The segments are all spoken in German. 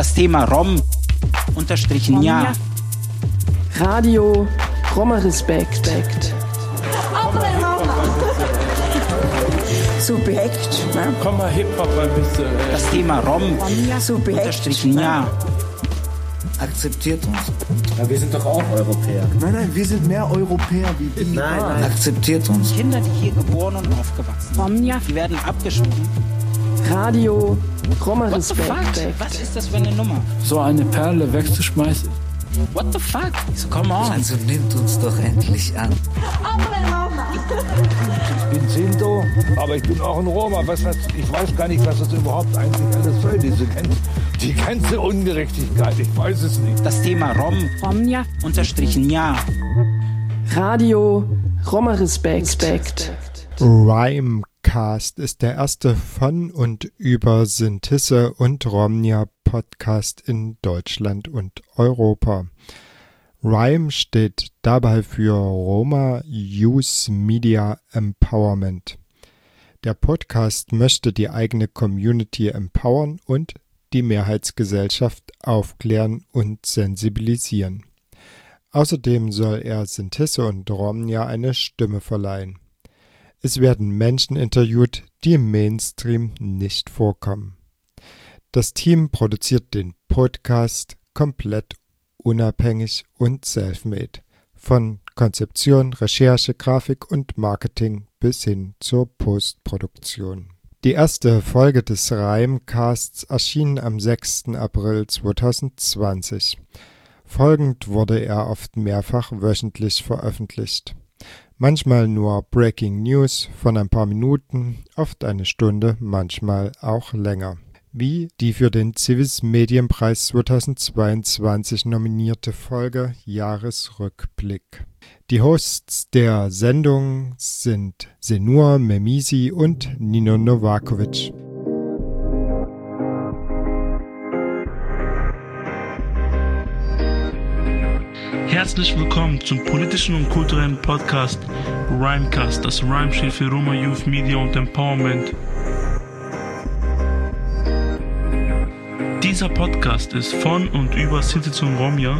Das Thema Rom unterstrichen ja. Radio Roma Respekt. Subjekt, ne? Komm mal Hip-Hop ein bisschen. Das Thema Rom Subjekt, unterstrichen ja. Akzeptiert uns. Ja, wir sind doch auch Europäer. Nein, wir sind mehr Europäer wie die. Nein. Akzeptiert uns. Kinder, die hier geboren und aufgewachsen sind, die werden abgeschoben. Radio Roma What the fuck? Respekt. Was ist das für eine Nummer? So eine Perle wegzuschmeißen. What the fuck? So, come on. Also nimmt uns doch endlich an. Ich bin Sinto, aber ich bin auch ein Roma. Ich weiß gar nicht, was das überhaupt eigentlich alles soll, die ganze Ungerechtigkeit. Ich weiß es nicht. Das Thema Rom unterstrichen ja. Radio Roma Respekt. Rhymecast ist der erste von und über Sintisse und Romnia Podcast in Deutschland und Europa. Rhyme steht dabei für Roma Youth Media Empowerment. Der Podcast möchte die eigene Community empowern und die Mehrheitsgesellschaft aufklären und sensibilisieren. Außerdem soll er Sintisse und Romnia eine Stimme verleihen. Es werden Menschen interviewt, die im Mainstream nicht vorkommen. Das Team produziert den Podcast komplett unabhängig und self-made. Von Konzeption, Recherche, Grafik und Marketing bis hin zur Postproduktion. Die erste Folge des Rhymecasts erschien am 6. April 2020. Folgend wurde er oft mehrfach wöchentlich veröffentlicht. Manchmal nur Breaking News von ein paar Minuten, oft eine Stunde, manchmal auch länger. Wie die für den Civis Medienpreis 2022 nominierte Folge Jahresrückblick. Die Hosts der Sendung sind Senur Memisi und Nino Novakovic. Herzlich willkommen zum politischen und kulturellen Podcast Rhymecast. Das Rhyme steht für Roma Youth Media und Empowerment. Dieser Podcast ist von und über Sintisse und Romnia.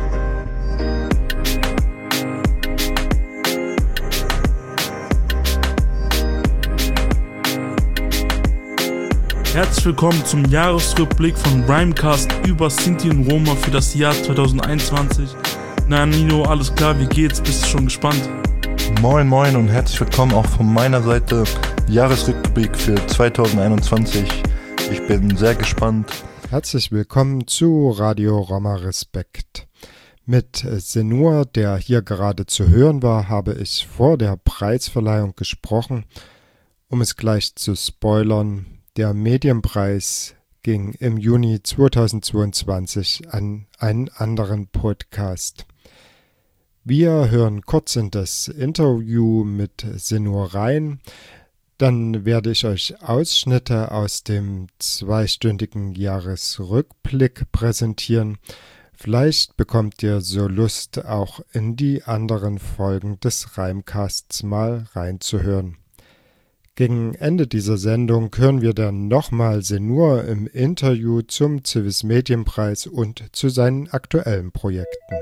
Herzlich willkommen zum Jahresrückblick von Rhymecast über Sinti und Roma für das Jahr 2021. Na Nino, alles klar, wie geht's? Bist du schon gespannt? Moin moin und herzlich willkommen auch von meiner Seite. Jahresrückblick für 2021. Ich bin sehr gespannt. Herzlich willkommen zu Radio Roma Respekt. Mit Senur, der hier gerade zu hören war, habe ich vor der Preisverleihung gesprochen. Um es gleich zu spoilern, der Medienpreis ging im Juni 2022 an einen anderen Podcast. Wir hören kurz in das Interview mit Senur rein, dann werde ich euch Ausschnitte aus dem 2-stündigen Jahresrückblick präsentieren. Vielleicht bekommt ihr so Lust, auch in die anderen Folgen des Rhymecasts mal reinzuhören. Gegen Ende dieser Sendung hören wir dann nochmal Senur im Interview zum Civis Medienpreis und zu seinen aktuellen Projekten.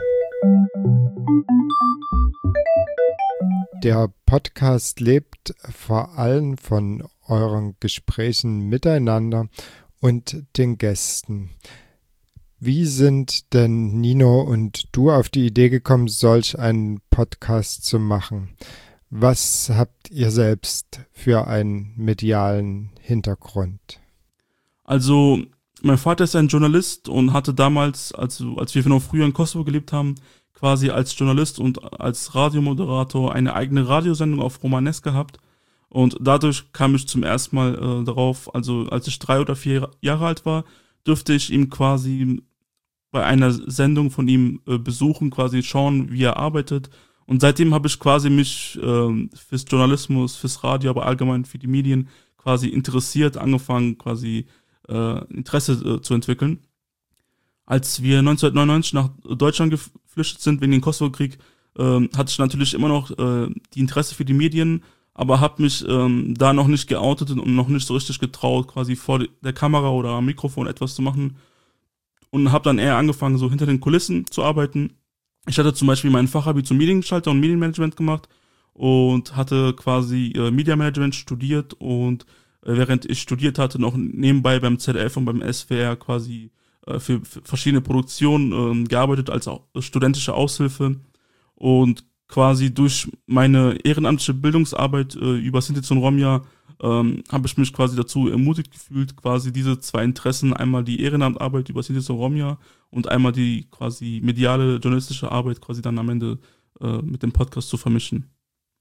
Der Podcast lebt vor allem von euren Gesprächen miteinander und den Gästen. Wie sind denn Nino und du auf die Idee gekommen, solch einen Podcast zu machen? Was habt ihr selbst für einen medialen Hintergrund? Also, mein Vater ist ein Journalist und hatte damals, als wir noch früher in Kosovo gelebt haben, quasi als Journalist und als Radiomoderator eine eigene Radiosendung auf Romanes gehabt. Und dadurch kam ich zum ersten Mal darauf, also als ich 3 oder 4 Jahre alt war, durfte ich ihm quasi bei einer Sendung von ihm besuchen, quasi schauen, wie er arbeitet. Und seitdem habe ich quasi mich fürs Journalismus, fürs Radio, aber allgemein für die Medien quasi interessiert, angefangen quasi Interesse zu entwickeln. Als wir 1999 nach Deutschland geflüchtet sind wegen dem Kosovo-Krieg, hatte ich natürlich immer noch die Interesse für die Medien, aber habe mich da noch nicht geoutet und noch nicht so richtig getraut, quasi vor der Kamera oder am Mikrofon etwas zu machen. und habe dann eher angefangen, so hinter den Kulissen zu arbeiten. Ich hatte zum Beispiel mein Fachabi zum Mediengestalter und Medienmanagement gemacht und hatte quasi Media Management studiert und während ich studiert hatte, noch nebenbei beim ZDF und beim SWR quasi für verschiedene Produktionen gearbeitet als auch studentische Aushilfe und quasi durch meine ehrenamtliche Bildungsarbeit über Sinti und Romja habe ich mich quasi dazu ermutigt gefühlt, quasi diese zwei Interessen, einmal die Ehrenamtarbeit über Sinti und Romja und einmal die quasi mediale, journalistische Arbeit quasi dann am Ende mit dem Podcast zu vermischen.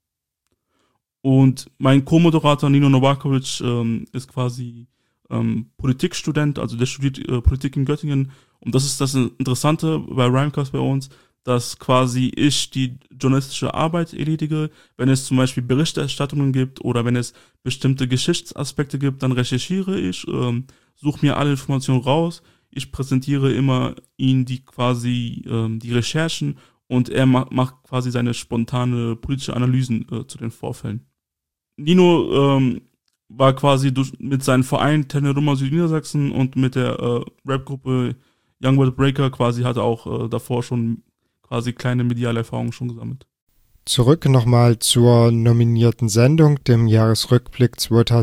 Und mein Co-Moderator Nino Novakovic ist quasi Politikstudent, also der studiert Politik in Göttingen. Und das ist das Interessante bei Rhymecast bei uns, dass quasi ich die journalistische Arbeit erledige. Wenn es zum Beispiel Berichterstattungen gibt oder wenn es bestimmte Geschichtsaspekte gibt, dann recherchiere ich, suche mir alle Informationen raus. Ich präsentiere immer ihm die quasi die Recherchen und er macht quasi seine spontane politische Analysen zu den Vorfällen. Nino war quasi mit seinem Verein Tenerumma Südniedersachsen und mit der Rap-Gruppe Young World Breaker quasi hat er auch davor schon quasi kleine mediale Erfahrungen schon gesammelt. Zurück nochmal zur nominierten Sendung, dem Jahresrückblick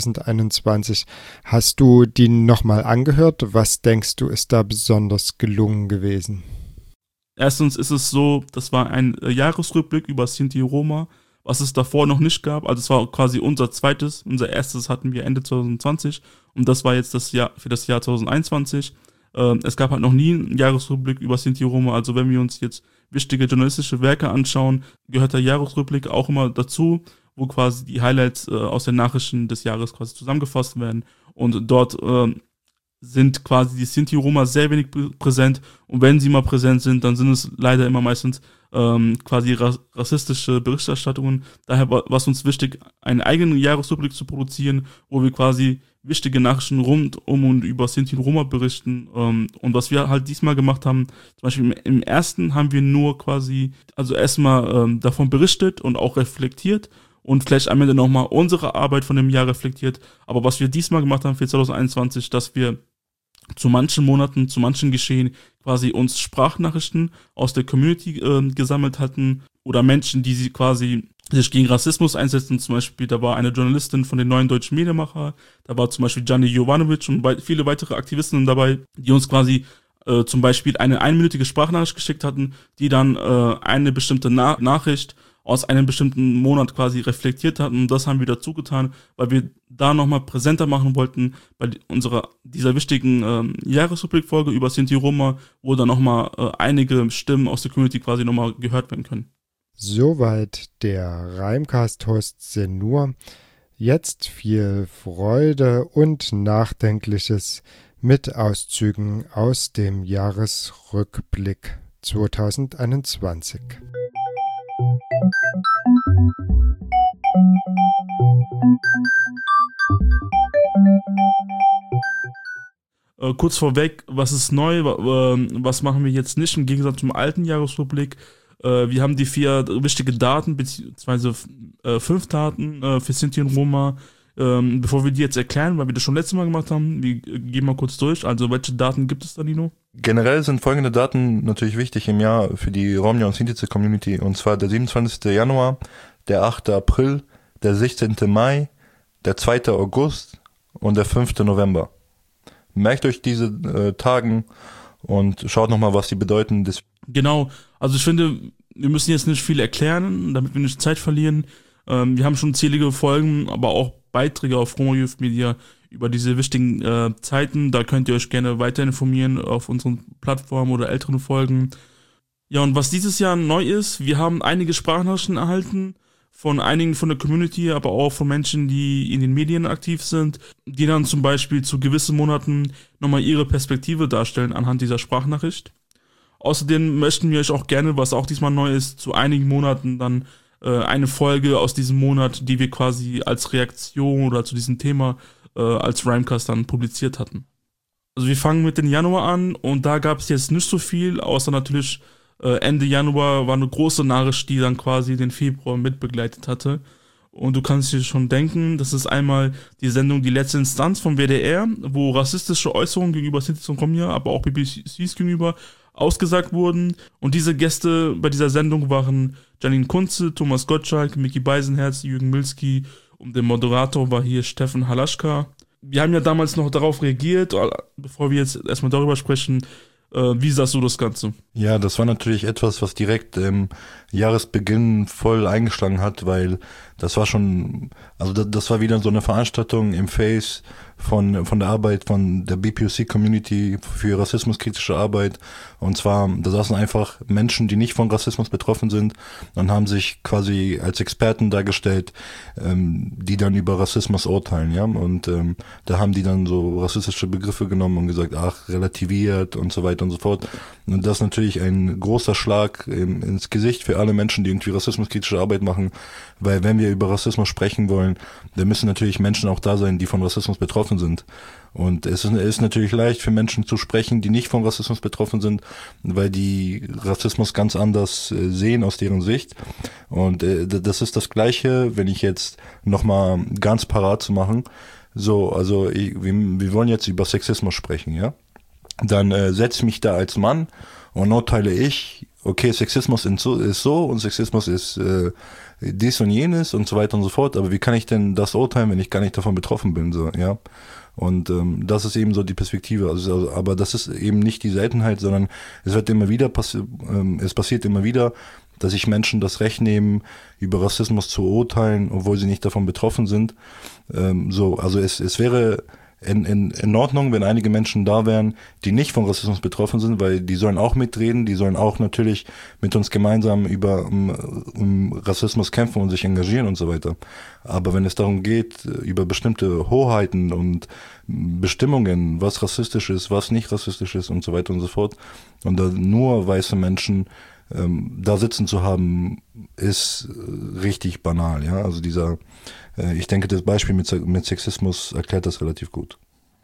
2021. Hast du die nochmal angehört? Was denkst du, ist da besonders gelungen gewesen? Erstens ist es so, das war ein Jahresrückblick über Sinti Roma, was es davor noch nicht gab. Also es war quasi unser erstes hatten wir Ende 2020 und das war jetzt das Jahr für das Jahr 2021. Es gab halt noch nie einen Jahresrückblick über Sinti Roma, also wenn wir uns jetzt wichtige journalistische Werke anschauen, gehört der Jahresrückblick auch immer dazu, wo quasi die Highlights aus den Nachrichten des Jahres quasi zusammengefasst werden und dort sind quasi die Sinti Roma sehr wenig präsent und wenn sie mal präsent sind, dann sind es leider immer meistens quasi rassistische Berichterstattungen. Daher war es uns wichtig, einen eigenen Jahresrückblick zu produzieren, wo wir quasi wichtige Nachrichten rund um und über Sinti und Roma berichten. Und was wir halt diesmal gemacht haben, zum Beispiel im ersten haben wir nur quasi, also erstmal davon berichtet und auch reflektiert und vielleicht am Ende nochmal unsere Arbeit von dem Jahr reflektiert. Aber was wir diesmal gemacht haben für 2021, dass wir zu manchen Monaten, zu manchen Geschehen quasi uns Sprachnachrichten aus der Community gesammelt hatten oder Menschen, die sie quasi sich gegen Rassismus einsetzen. Zum Beispiel, da war eine Journalistin von den Neuen Deutschen Medienmacher, da war zum Beispiel Gianni Jovanovic und viele weitere Aktivisten dabei, die uns quasi zum Beispiel eine einminütige Sprachnachricht geschickt hatten, die dann eine bestimmte Nachricht aus einem bestimmten Monat quasi reflektiert hatten. Und das haben wir dazu getan, weil wir da nochmal präsenter machen wollten bei dieser wichtigen Jahresrückblickfolge über Sinti Roma, wo dann nochmal einige Stimmen aus der Community quasi nochmal gehört werden können. Soweit der Rhymecast-Host Senur. Jetzt viel Freude und Nachdenkliches mit Auszügen aus dem Jahresrückblick 2021. Kurz vorweg, was ist neu, was machen wir jetzt nicht im Gegensatz zum alten Jahresrückblick? Wir haben die 4 wichtige Daten, beziehungsweise 5 Daten für Sinti und Roma. Bevor wir die jetzt erklären, weil wir das schon letztes Mal gemacht haben, wir gehen mal kurz durch. Also welche Daten gibt es da, Nino? Generell sind folgende Daten natürlich wichtig im Jahr für die Romja und Sinti-Community. Und zwar der 27. Januar, der 8. April, der 16. Mai, der 2. August und der 5. November. Merkt euch diese Tagen und schaut nochmal, was die bedeuten. Genau, also ich finde, wir müssen jetzt nicht viel erklären, damit wir nicht Zeit verlieren. Wir haben schon zählige Folgen, aber auch Beiträge auf Roma Youth Media über diese wichtigen Zeiten. Da könnt ihr euch gerne weiter informieren auf unseren Plattformen oder älteren Folgen. Ja, und was dieses Jahr neu ist, wir haben einige Sprachnachrichten erhalten von einigen von der Community, aber auch von Menschen, die in den Medien aktiv sind, die dann zum Beispiel zu gewissen Monaten nochmal ihre Perspektive darstellen anhand dieser Sprachnachricht. Außerdem möchten wir euch auch gerne, was auch diesmal neu ist, zu einigen Monaten dann eine Folge aus diesem Monat, die wir quasi als Reaktion oder zu diesem Thema als Rhymecast dann publiziert hatten. Also wir fangen mit dem Januar an und da gab es jetzt nicht so viel, außer natürlich Ende Januar war eine große Nachricht, die dann quasi den Februar mitbegleitet hatte. Und du kannst dir schon denken, das ist einmal die Sendung Die letzte Instanz vom WDR, wo rassistische Äußerungen gegenüber Sintis und Romja, aber auch BBCs gegenüber ausgesagt wurden. Und diese Gäste bei dieser Sendung waren Janine Kunze, Thomas Gottschalk, Micky Beisenherz, Jürgen Milski und der Moderator war hier Steffen Halaschka. Wir haben ja damals noch darauf reagiert, bevor wir jetzt erstmal darüber sprechen. Wie sahst du das Ganze? Ja, das war natürlich etwas, was direkt im Jahresbeginn voll eingeschlagen hat, weil das war schon, also das war wieder so eine Veranstaltung im Face von der Arbeit von der BPOC-Community für rassismuskritische Arbeit. Und zwar, da saßen einfach Menschen, die nicht von Rassismus betroffen sind und haben sich quasi als Experten dargestellt, die dann über Rassismus urteilen, ja. Und da haben die dann so rassistische Begriffe genommen und gesagt, ach, relativiert und so weiter und so fort. Und das ist natürlich ein großer Schlag ins Gesicht für alle Menschen, die irgendwie rassismuskritische Arbeit machen, weil wenn wir über Rassismus sprechen wollen, dann müssen natürlich Menschen auch da sein, die von Rassismus betroffen sind. Und es ist natürlich leicht für Menschen zu sprechen, die nicht von Rassismus betroffen sind, weil die Rassismus ganz anders sehen aus deren Sicht. Und das ist das Gleiche, wenn ich jetzt nochmal ganz parat zu machen. So, also wir wollen jetzt über Sexismus sprechen, ja? Dann setze ich mich da als Mann und urteile ich, okay, Sexismus ist so und Sexismus ist dies und jenes und so weiter und so fort. Aber wie kann ich denn das urteilen, wenn ich gar nicht davon betroffen bin, so, ja? Und das ist eben so die Perspektive. Also, aber das ist eben nicht die Seltenheit, sondern es wird immer wieder es passiert immer wieder, dass sich Menschen das Recht nehmen, über Rassismus zu urteilen, obwohl sie nicht davon betroffen sind. Also es wäre in Ordnung, wenn einige Menschen da wären, die nicht von Rassismus betroffen sind, weil die sollen auch mitreden, die sollen auch natürlich mit uns gemeinsam über Rassismus kämpfen und sich engagieren und so weiter. Aber wenn es darum geht, über bestimmte Hoheiten und Bestimmungen, was rassistisch ist, was nicht rassistisch ist und so weiter und so fort, und da nur weiße Menschen da sitzen zu haben, ist richtig banal, ja. Also ich denke, das Beispiel mit Sexismus erklärt das relativ gut.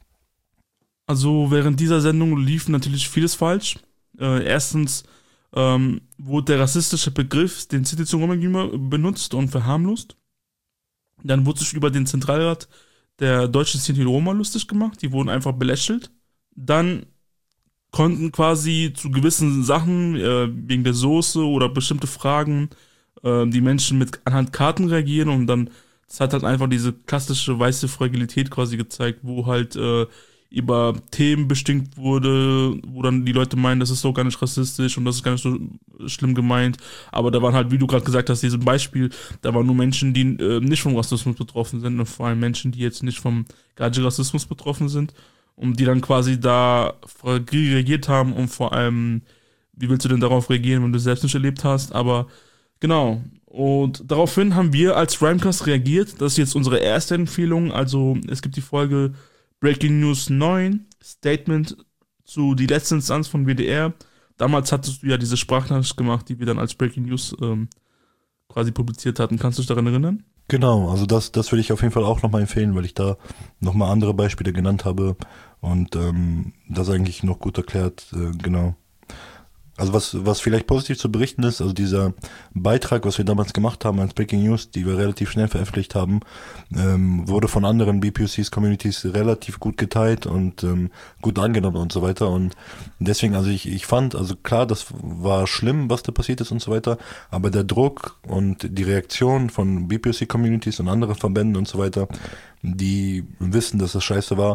Also während dieser Sendung lief natürlich vieles falsch. Erstens wurde der rassistische Begriff, den Sintis und Roma benutzt und verharmlost. Dann wurde sich über den Zentralrat der deutschen Sinti und Roma lustig gemacht. Die wurden einfach belächelt. Dann konnten quasi zu gewissen Sachen, wegen der Soße oder bestimmte Fragen, die Menschen anhand Karten reagieren und dann, das hat halt einfach diese klassische weiße Fragilität quasi gezeigt, wo halt über Themen bestimmt wurde, wo dann die Leute meinen, das ist doch gar nicht rassistisch und das ist gar nicht so schlimm gemeint, aber da waren halt, wie du gerade gesagt hast, dieses Beispiel, da waren nur Menschen, die nicht vom Rassismus betroffen sind und vor allem Menschen, die jetzt nicht vom Rassismus betroffen sind. Und die dann quasi da reagiert haben und vor allem, wie willst du denn darauf reagieren, wenn du es selbst nicht erlebt hast, aber genau. Und daraufhin haben wir als Rhymecast reagiert, das ist jetzt unsere erste Empfehlung, also es gibt die Folge Breaking News 9, Statement zu Die letzte Instanz von WDR. Damals hattest du ja diese Sprachnachricht gemacht, die wir dann als Breaking News quasi publiziert hatten. Kannst du dich daran erinnern? Genau, also das würde ich auf jeden Fall auch nochmal empfehlen, weil ich da nochmal andere Beispiele genannt habe und das eigentlich noch gut erklärt, genau. Also was vielleicht positiv zu berichten ist, also dieser Beitrag, was wir damals gemacht haben als Breaking News, die wir relativ schnell veröffentlicht haben, wurde von anderen BPOCs-Communities relativ gut geteilt und gut angenommen und so weiter. Und deswegen, also ich fand, also klar, das war schlimm, was da passiert ist und so weiter, aber der Druck und die Reaktion von BPOC-Communities und anderen Verbänden und so weiter, die wissen, dass das scheiße war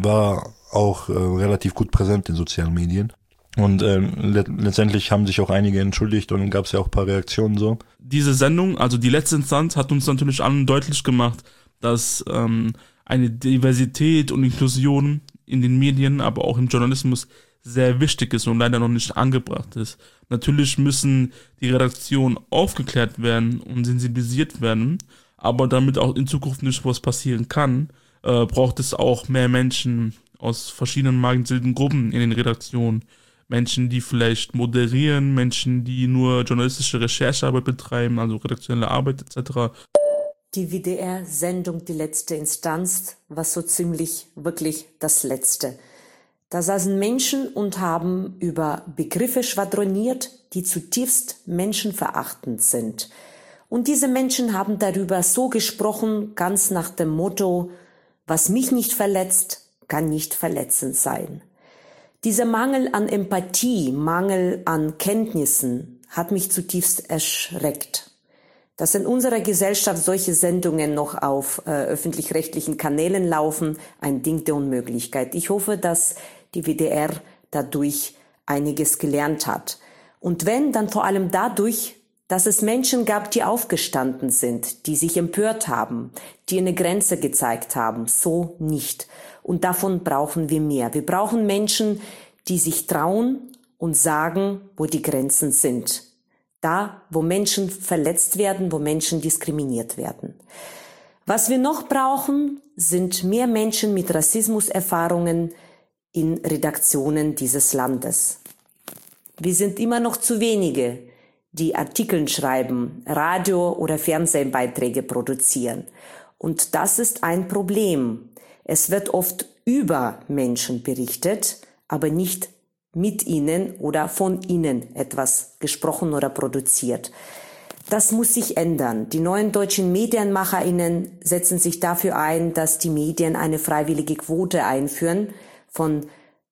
auch relativ gut präsent in sozialen Medien. Und letztendlich haben sich auch einige entschuldigt und dann gab es ja auch ein paar Reaktionen so. Diese Sendung, also die letzte Instanz, hat uns natürlich allen deutlich gemacht, dass eine Diversität und Inklusion in den Medien, aber auch im Journalismus sehr wichtig ist und leider noch nicht angebracht ist. Natürlich müssen die Redaktionen aufgeklärt werden und sensibilisiert werden, aber damit auch in Zukunft nicht was passieren kann, braucht es auch mehr Menschen aus verschiedenen marginalisierten Gruppen in den Redaktionen. Menschen, die vielleicht moderieren, Menschen, die nur journalistische Recherchearbeit betreiben, also redaktionelle Arbeit etc. Die WDR-Sendung Die letzte Instanz war so ziemlich wirklich das Letzte. Da saßen Menschen und haben über Begriffe schwadroniert, die zutiefst menschenverachtend sind. Und diese Menschen haben darüber so gesprochen, ganz nach dem Motto, was mich nicht verletzt, kann nicht verletzend sein. Dieser Mangel an Empathie, Mangel an Kenntnissen hat mich zutiefst erschreckt. Dass in unserer Gesellschaft solche Sendungen noch auf öffentlich-rechtlichen Kanälen laufen, ein Ding der Unmöglichkeit. Ich hoffe, dass die WDR dadurch einiges gelernt hat. Und wenn, dann vor allem dadurch, dass es Menschen gab, die aufgestanden sind, die sich empört haben, die eine Grenze gezeigt haben. So nicht. Und davon brauchen wir mehr. Wir brauchen Menschen, die sich trauen und sagen, wo die Grenzen sind. Da, wo Menschen verletzt werden, wo Menschen diskriminiert werden. Was wir noch brauchen, sind mehr Menschen mit Rassismuserfahrungen in Redaktionen dieses Landes. Wir sind immer noch zu wenige, die Artikel schreiben, Radio- oder Fernsehbeiträge produzieren. Und das ist ein Problem. Es wird oft über Menschen berichtet, aber nicht mit ihnen oder von ihnen etwas gesprochen oder produziert. Das muss sich ändern. Die neuen deutschen MedienmacherInnen setzen sich dafür ein, dass die Medien eine freiwillige Quote einführen von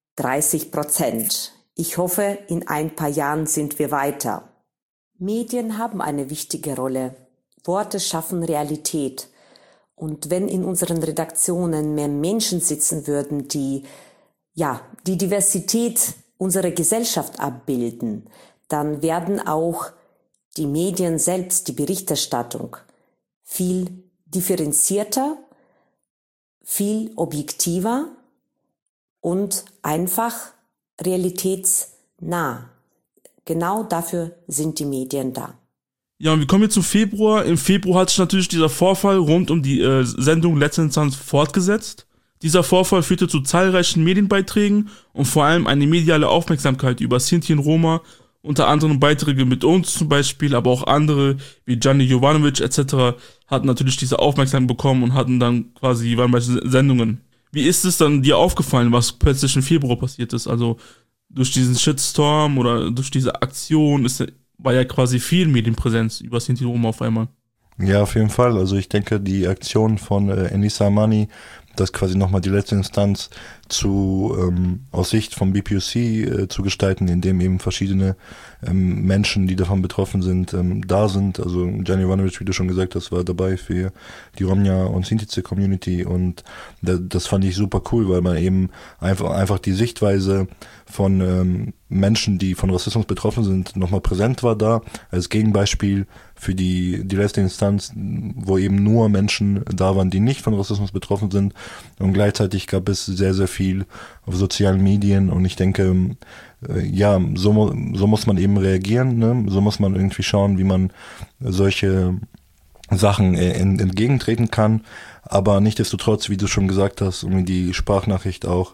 30%. Ich hoffe, in ein paar Jahren sind wir weiter. Medien haben eine wichtige Rolle. Worte schaffen Realität. Und wenn in unseren Redaktionen mehr Menschen sitzen würden, die die Diversität unserer Gesellschaft abbilden, dann werden auch die Medien selbst, die Berichterstattung, viel differenzierter, viel objektiver und einfach realitätsnah. Genau dafür sind die Medien da. Ja, und wir kommen jetzt zum Februar. Im Februar hat sich natürlich dieser Vorfall rund um die Sendung Letzte Instanz fortgesetzt. Dieser Vorfall führte zu zahlreichen Medienbeiträgen und vor allem eine mediale Aufmerksamkeit über Sinti und Roma, unter anderem Beiträge mit uns zum Beispiel, aber auch andere wie Gianni Jovanovic etc. hatten natürlich diese Aufmerksamkeit bekommen und hatten dann waren bei Sendungen. Wie ist es dann dir aufgefallen, was plötzlich im Februar passiert ist? Also durch diesen Shitstorm oder durch diese Aktion war ja quasi viel Medienpräsenz über Sinti und Roma auf einmal. Ja, auf jeden Fall. Also ich denke, die Aktion von Enisa Amani, das quasi nochmal die letzte Instanz aus Sicht vom BPOC zu gestalten, indem eben verschiedene Menschen, die davon betroffen sind, da sind. Also Gianni Jovanovic, wie du schon gesagt hast, war dabei für die Romnia und Sintice Community und das fand ich super cool, weil man eben einfach die Sichtweise von Menschen, die von Rassismus betroffen sind, nochmal präsent war da, als Gegenbeispiel für die letzte Instanz, wo eben nur Menschen da waren, die nicht von Rassismus betroffen sind und gleichzeitig gab es sehr, sehr viel auf sozialen Medien und ich denke, so muss man eben reagieren, ne? So muss man irgendwie schauen, wie man solche Sachen entgegentreten kann, aber nichtsdestotrotz, wie du schon gesagt hast, irgendwie die Sprachnachricht auch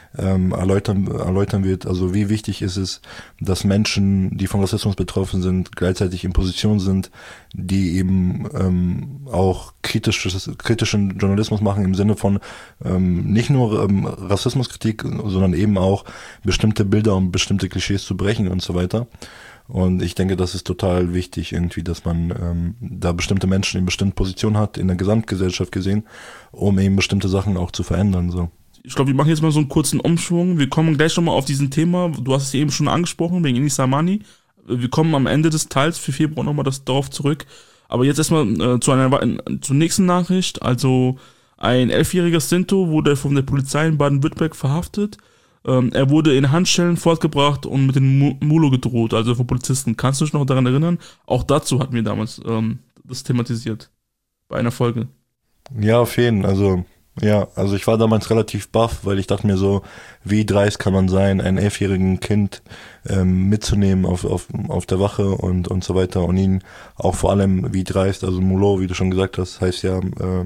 erläutern wird, also wie wichtig ist es, dass Menschen, die von Rassismus betroffen sind, gleichzeitig in Position sind, die eben auch kritischen Journalismus machen im Sinne von nicht nur Rassismuskritik, sondern eben auch bestimmte Bilder und bestimmte Klischees zu brechen und so weiter. Und ich denke, das ist total wichtig irgendwie, dass man da bestimmte Menschen in bestimmten Positionen hat, in der Gesamtgesellschaft gesehen, um eben bestimmte Sachen auch zu verändern. So. Ich glaube, wir machen jetzt mal so einen kurzen Umschwung. Wir kommen gleich nochmal auf diesen Thema. Du hast es eben schon angesprochen, wegen Enisa Amani. Wir kommen am Ende des Teils für Februar nochmal darauf zurück. Aber jetzt erstmal zur nächsten Nachricht. Also ein 11-jähriger Sinto wurde von der Polizei in Baden-Württemberg verhaftet. Er wurde in Handschellen fortgebracht und mit dem Mulo gedroht, also von Polizisten. Kannst du dich noch daran erinnern? Auch dazu hatten wir damals das thematisiert. Bei einer Folge. Ja, auf jeden Fall. Also ich war damals relativ baff, weil ich dachte mir so, wie dreist kann man sein, ein 11-jährigen Kind mitzunehmen auf der Wache und so weiter und ihn auch vor allem wie dreist, also Mulo, wie du schon gesagt hast, heißt ja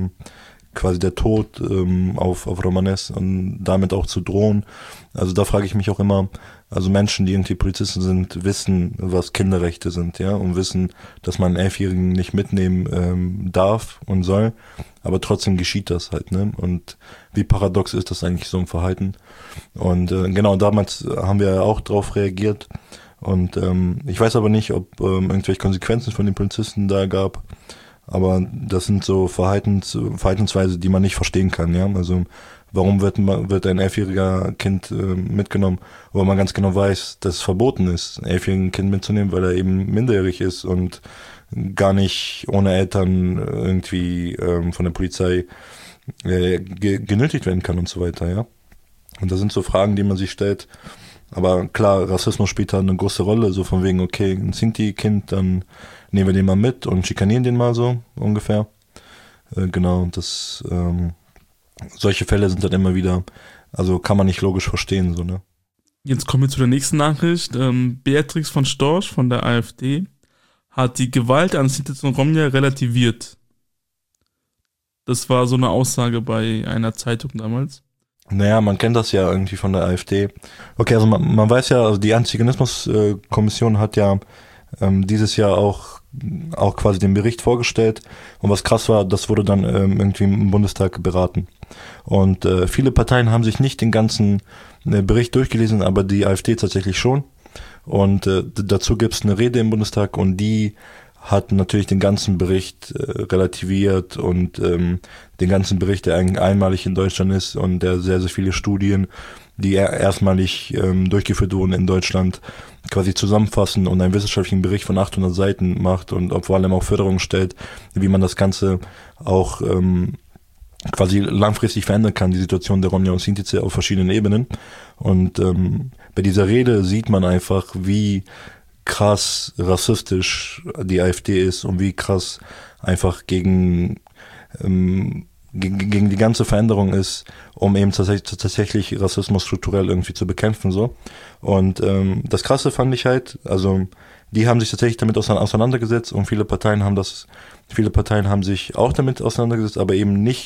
quasi der Tod auf Romanes und damit auch zu drohen. Also da frage ich mich auch immer, also Menschen, die irgendwie Polizisten sind, wissen, was Kinderrechte sind, ja, und wissen, dass man einen 11-Jährigen nicht mitnehmen darf und soll, aber trotzdem geschieht das halt, ne? Und wie paradox ist das eigentlich, so ein Verhalten? Und genau, damals haben wir auch drauf reagiert Und ich weiß aber nicht, ob irgendwelche Konsequenzen von den Polizisten da gab. Aber das sind so Verhaltensweise, die man nicht verstehen kann, ja. Also warum wird ein 11-jähriger Kind mitgenommen, wo man ganz genau weiß, dass es verboten ist, ein 11-jährigen Kind mitzunehmen, weil er eben minderjährig ist und gar nicht ohne Eltern irgendwie von der Polizei genötigt werden kann und so weiter, ja. Und das sind so Fragen, die man sich stellt. Aber klar, Rassismus spielt da eine große Rolle, so von wegen, okay, ein Sinti-Kind, dann nehmen wir den mal mit und schikanieren den mal so ungefähr. Genau, solche Fälle sind dann immer wieder, also kann man nicht logisch verstehen, so, ne. Jetzt kommen wir zu der nächsten Nachricht. Beatrix von Storch von der AfD hat die Gewalt an Sinti und Romja relativiert. Das war so eine Aussage bei einer Zeitung damals. Naja, man kennt das ja irgendwie von der AfD. Okay, also man weiß ja, also die Antiziganismus-Kommission hat ja dieses Jahr auch quasi den Bericht vorgestellt. Und was krass war, das wurde dann irgendwie im Bundestag beraten. Und viele Parteien haben sich nicht den ganzen Bericht durchgelesen, aber die AfD tatsächlich schon. Und dazu gibt's eine Rede im Bundestag und die hat natürlich den ganzen Bericht relativiert und den ganzen Bericht, der eigentlich einmalig in Deutschland ist und der sehr, sehr viele Studien, die erstmalig durchgeführt wurden in Deutschland, quasi zusammenfassen und einen wissenschaftlichen Bericht von 800 Seiten macht und vor allem auch Förderung stellt, wie man das Ganze auch quasi langfristig verändern kann, die Situation der Romja und Sinti auf verschiedenen Ebenen. Und bei dieser Rede sieht man einfach, wie krass rassistisch die AfD ist und wie krass einfach gegen die ganze Veränderung ist, um eben tatsächlich Rassismus strukturell irgendwie zu bekämpfen, so. Und das Krasse fand ich halt, also die haben sich tatsächlich damit auseinandergesetzt und viele Parteien haben sich auch damit auseinandergesetzt, aber eben nicht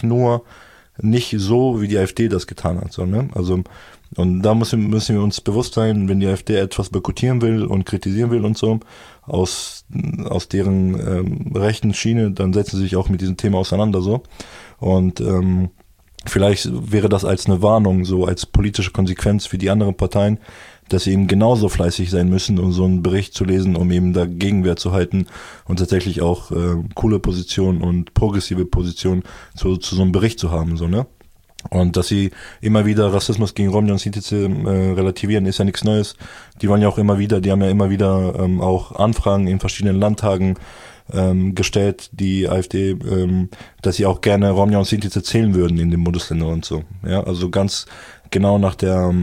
so, wie die AfD das getan hat, so, ne? Also, und da müssen wir uns bewusst sein, wenn die AfD etwas boykottieren will und kritisieren will und so, aus deren rechten Schiene, dann setzen sie sich auch mit diesem Thema auseinander, so. Und vielleicht wäre das als eine Warnung, so als politische Konsequenz für die anderen Parteien, dass sie eben genauso fleißig sein müssen, um so einen Bericht zu lesen, um eben da Gegenwehr zu halten und tatsächlich auch coole Positionen und progressive Positionen zu so einem Bericht zu haben, so, ne? Und dass sie immer wieder Rassismus gegen Romja und Sinti relativieren, ist ja nichts Neues. Die haben ja immer wieder auch Anfragen in verschiedenen Landtagen gestellt, die AfD, dass sie auch gerne Romja und Sinti zählen würden in den Bundesländern und so. Ja, also ganz genau nach der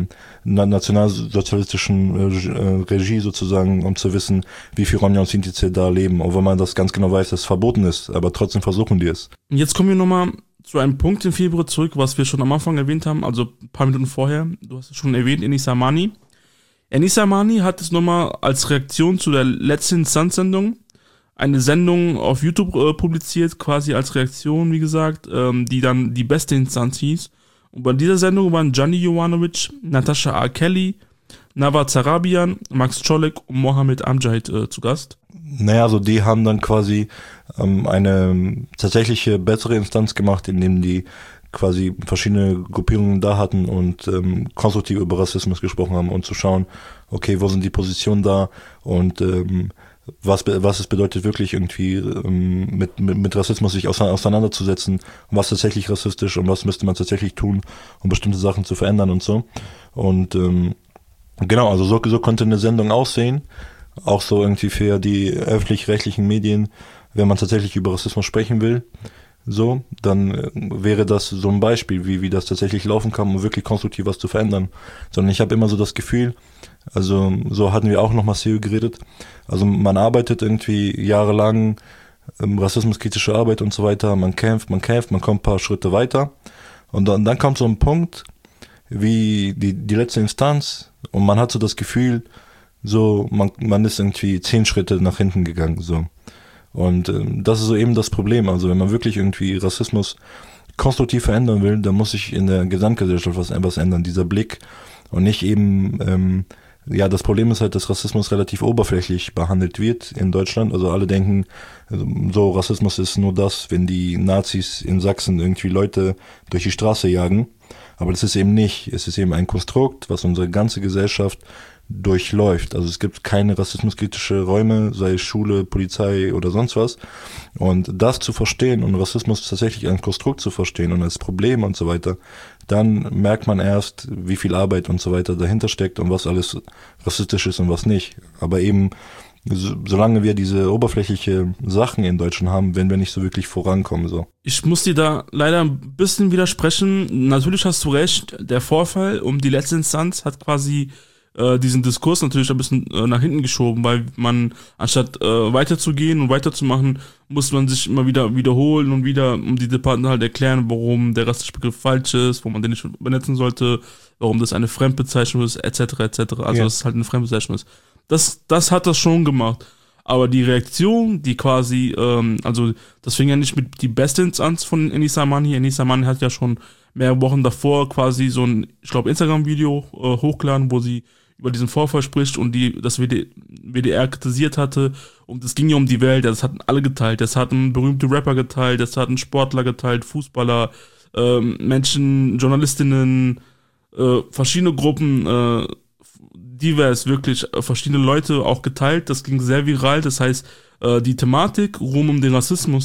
nationalsozialistischen Regie sozusagen, um zu wissen, wie viel Romja und Sinti da leben, obwohl man das ganz genau weiß, dass es verboten ist, aber trotzdem versuchen die es. Und jetzt kommen wir nochmal zu einem Punkt im Februar zurück, was wir schon am Anfang erwähnt haben, also ein paar Minuten vorher. Du hast es schon erwähnt, Enis Amani. Enis Amani hat es nochmal als Reaktion zu der letzten Instanz-Sendung eine Sendung auf YouTube publiziert, quasi als Reaktion, wie gesagt, die dann die beste Instanz hieß. Und bei dieser Sendung waren Gianni Jovanovic, Natascha A. Kelly, Nawar Zarabian, Max Czolek und Mohammed Amjad zu Gast. Naja, also die haben dann quasi eine tatsächliche bessere Instanz gemacht, indem die quasi verschiedene Gruppierungen da hatten und konstruktiv über Rassismus gesprochen haben und zu schauen, okay, wo sind die Positionen da und was es bedeutet wirklich irgendwie mit Rassismus sich auseinanderzusetzen, was tatsächlich rassistisch und was müsste man tatsächlich tun, um bestimmte Sachen zu verändern und so. Und genau, also so konnte eine Sendung aussehen, auch so irgendwie für die öffentlich-rechtlichen Medien, wenn man tatsächlich über Rassismus sprechen will, so, dann wäre das so ein Beispiel, wie das tatsächlich laufen kann, um wirklich konstruktiv was zu verändern. Sondern ich habe immer so das Gefühl, also so hatten wir auch noch Maceo geredet, also man arbeitet irgendwie jahrelang, rassismuskritische Arbeit und so weiter, man kämpft, man kommt ein paar Schritte weiter und dann kommt so ein Punkt wie die letzte Instanz und man hat so das Gefühl, so man ist irgendwie 10 Schritte nach hinten gegangen, so. Und das ist so eben das Problem. Also wenn man wirklich irgendwie Rassismus konstruktiv verändern will, dann muss sich in der Gesamtgesellschaft was ändern, dieser Blick. Und nicht eben, das Problem ist halt, dass Rassismus relativ oberflächlich behandelt wird in Deutschland. Also alle denken, so Rassismus ist nur das, wenn die Nazis in Sachsen irgendwie Leute durch die Straße jagen. Aber das ist eben nicht. Es ist eben ein Konstrukt, was unsere ganze Gesellschaft durchläuft. Also es gibt keine rassismuskritische Räume, sei es Schule, Polizei oder sonst was. Und das zu verstehen und Rassismus tatsächlich als Konstrukt zu verstehen und als Problem und so weiter, dann merkt man erst, wie viel Arbeit und so weiter dahinter steckt und was alles rassistisch ist und was nicht. Aber eben, solange wir diese oberflächliche Sachen in Deutschland haben, werden wir nicht so wirklich vorankommen. So. Ich muss dir da leider ein bisschen widersprechen. Natürlich hast du recht, der Vorfall um die letzte Instanz hat quasi diesen Diskurs natürlich ein bisschen nach hinten geschoben, weil man, anstatt weiterzugehen und weiterzumachen, muss man sich immer wieder wiederholen und wieder um die Debatten halt erklären, warum der rassistische Begriff falsch ist, warum man den nicht benetzen sollte, warum das eine Fremdbezeichnung ist, etc. etc. Also dass es halt eine Fremdbezeichnung ist. Das hat das schon gemacht. Aber die Reaktion, die quasi, also das fing ja nicht mit die beste Instanz von Enis Amani. Enis Amani hat ja schon mehrere Wochen davor quasi so ein, ich glaube, Instagram-Video hochgeladen, wo sie über diesen Vorfall spricht und das WDR kritisiert hatte. Und es ging ja um die Welt, das hatten alle geteilt. Das hatten berühmte Rapper geteilt, das hatten Sportler geteilt, Fußballer, Menschen, Journalistinnen, verschiedene Gruppen, divers, wirklich verschiedene Leute auch geteilt. Das ging sehr viral. Das heißt, die Thematik rund um den Rassismus,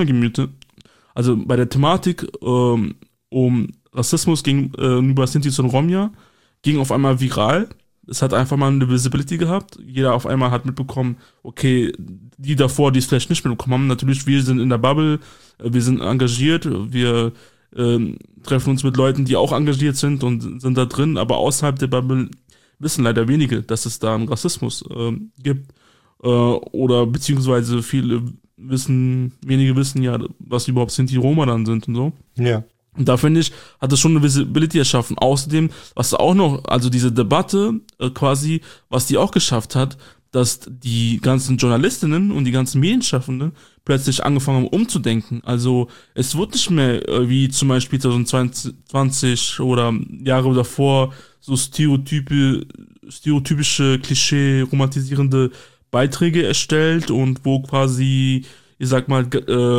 also bei der Thematik um Rassismus gegenüber Sintis und Romja, ging auf einmal viral. Es hat einfach mal eine Visibility gehabt. Jeder auf einmal hat mitbekommen, okay, die davor, die es vielleicht nicht mitbekommen haben, natürlich, wir sind in der Bubble, wir sind engagiert, wir treffen uns mit Leuten, die auch engagiert sind und sind da drin, aber außerhalb der Bubble wissen leider wenige, dass es da einen Rassismus gibt. Oder beziehungsweise wenige wissen ja, was überhaupt Sinti-Roma dann sind und so. Ja. Und da finde ich, hat es schon eine Visibility erschaffen. Außerdem, was auch noch, also diese Debatte quasi, was die auch geschafft hat, dass die ganzen Journalistinnen und die ganzen Medienschaffenden plötzlich angefangen haben umzudenken. Also es wird nicht mehr wie zum Beispiel 2020 oder Jahre davor so stereotypische, klischee-romantisierende Beiträge erstellt und wo quasi, ich sag mal,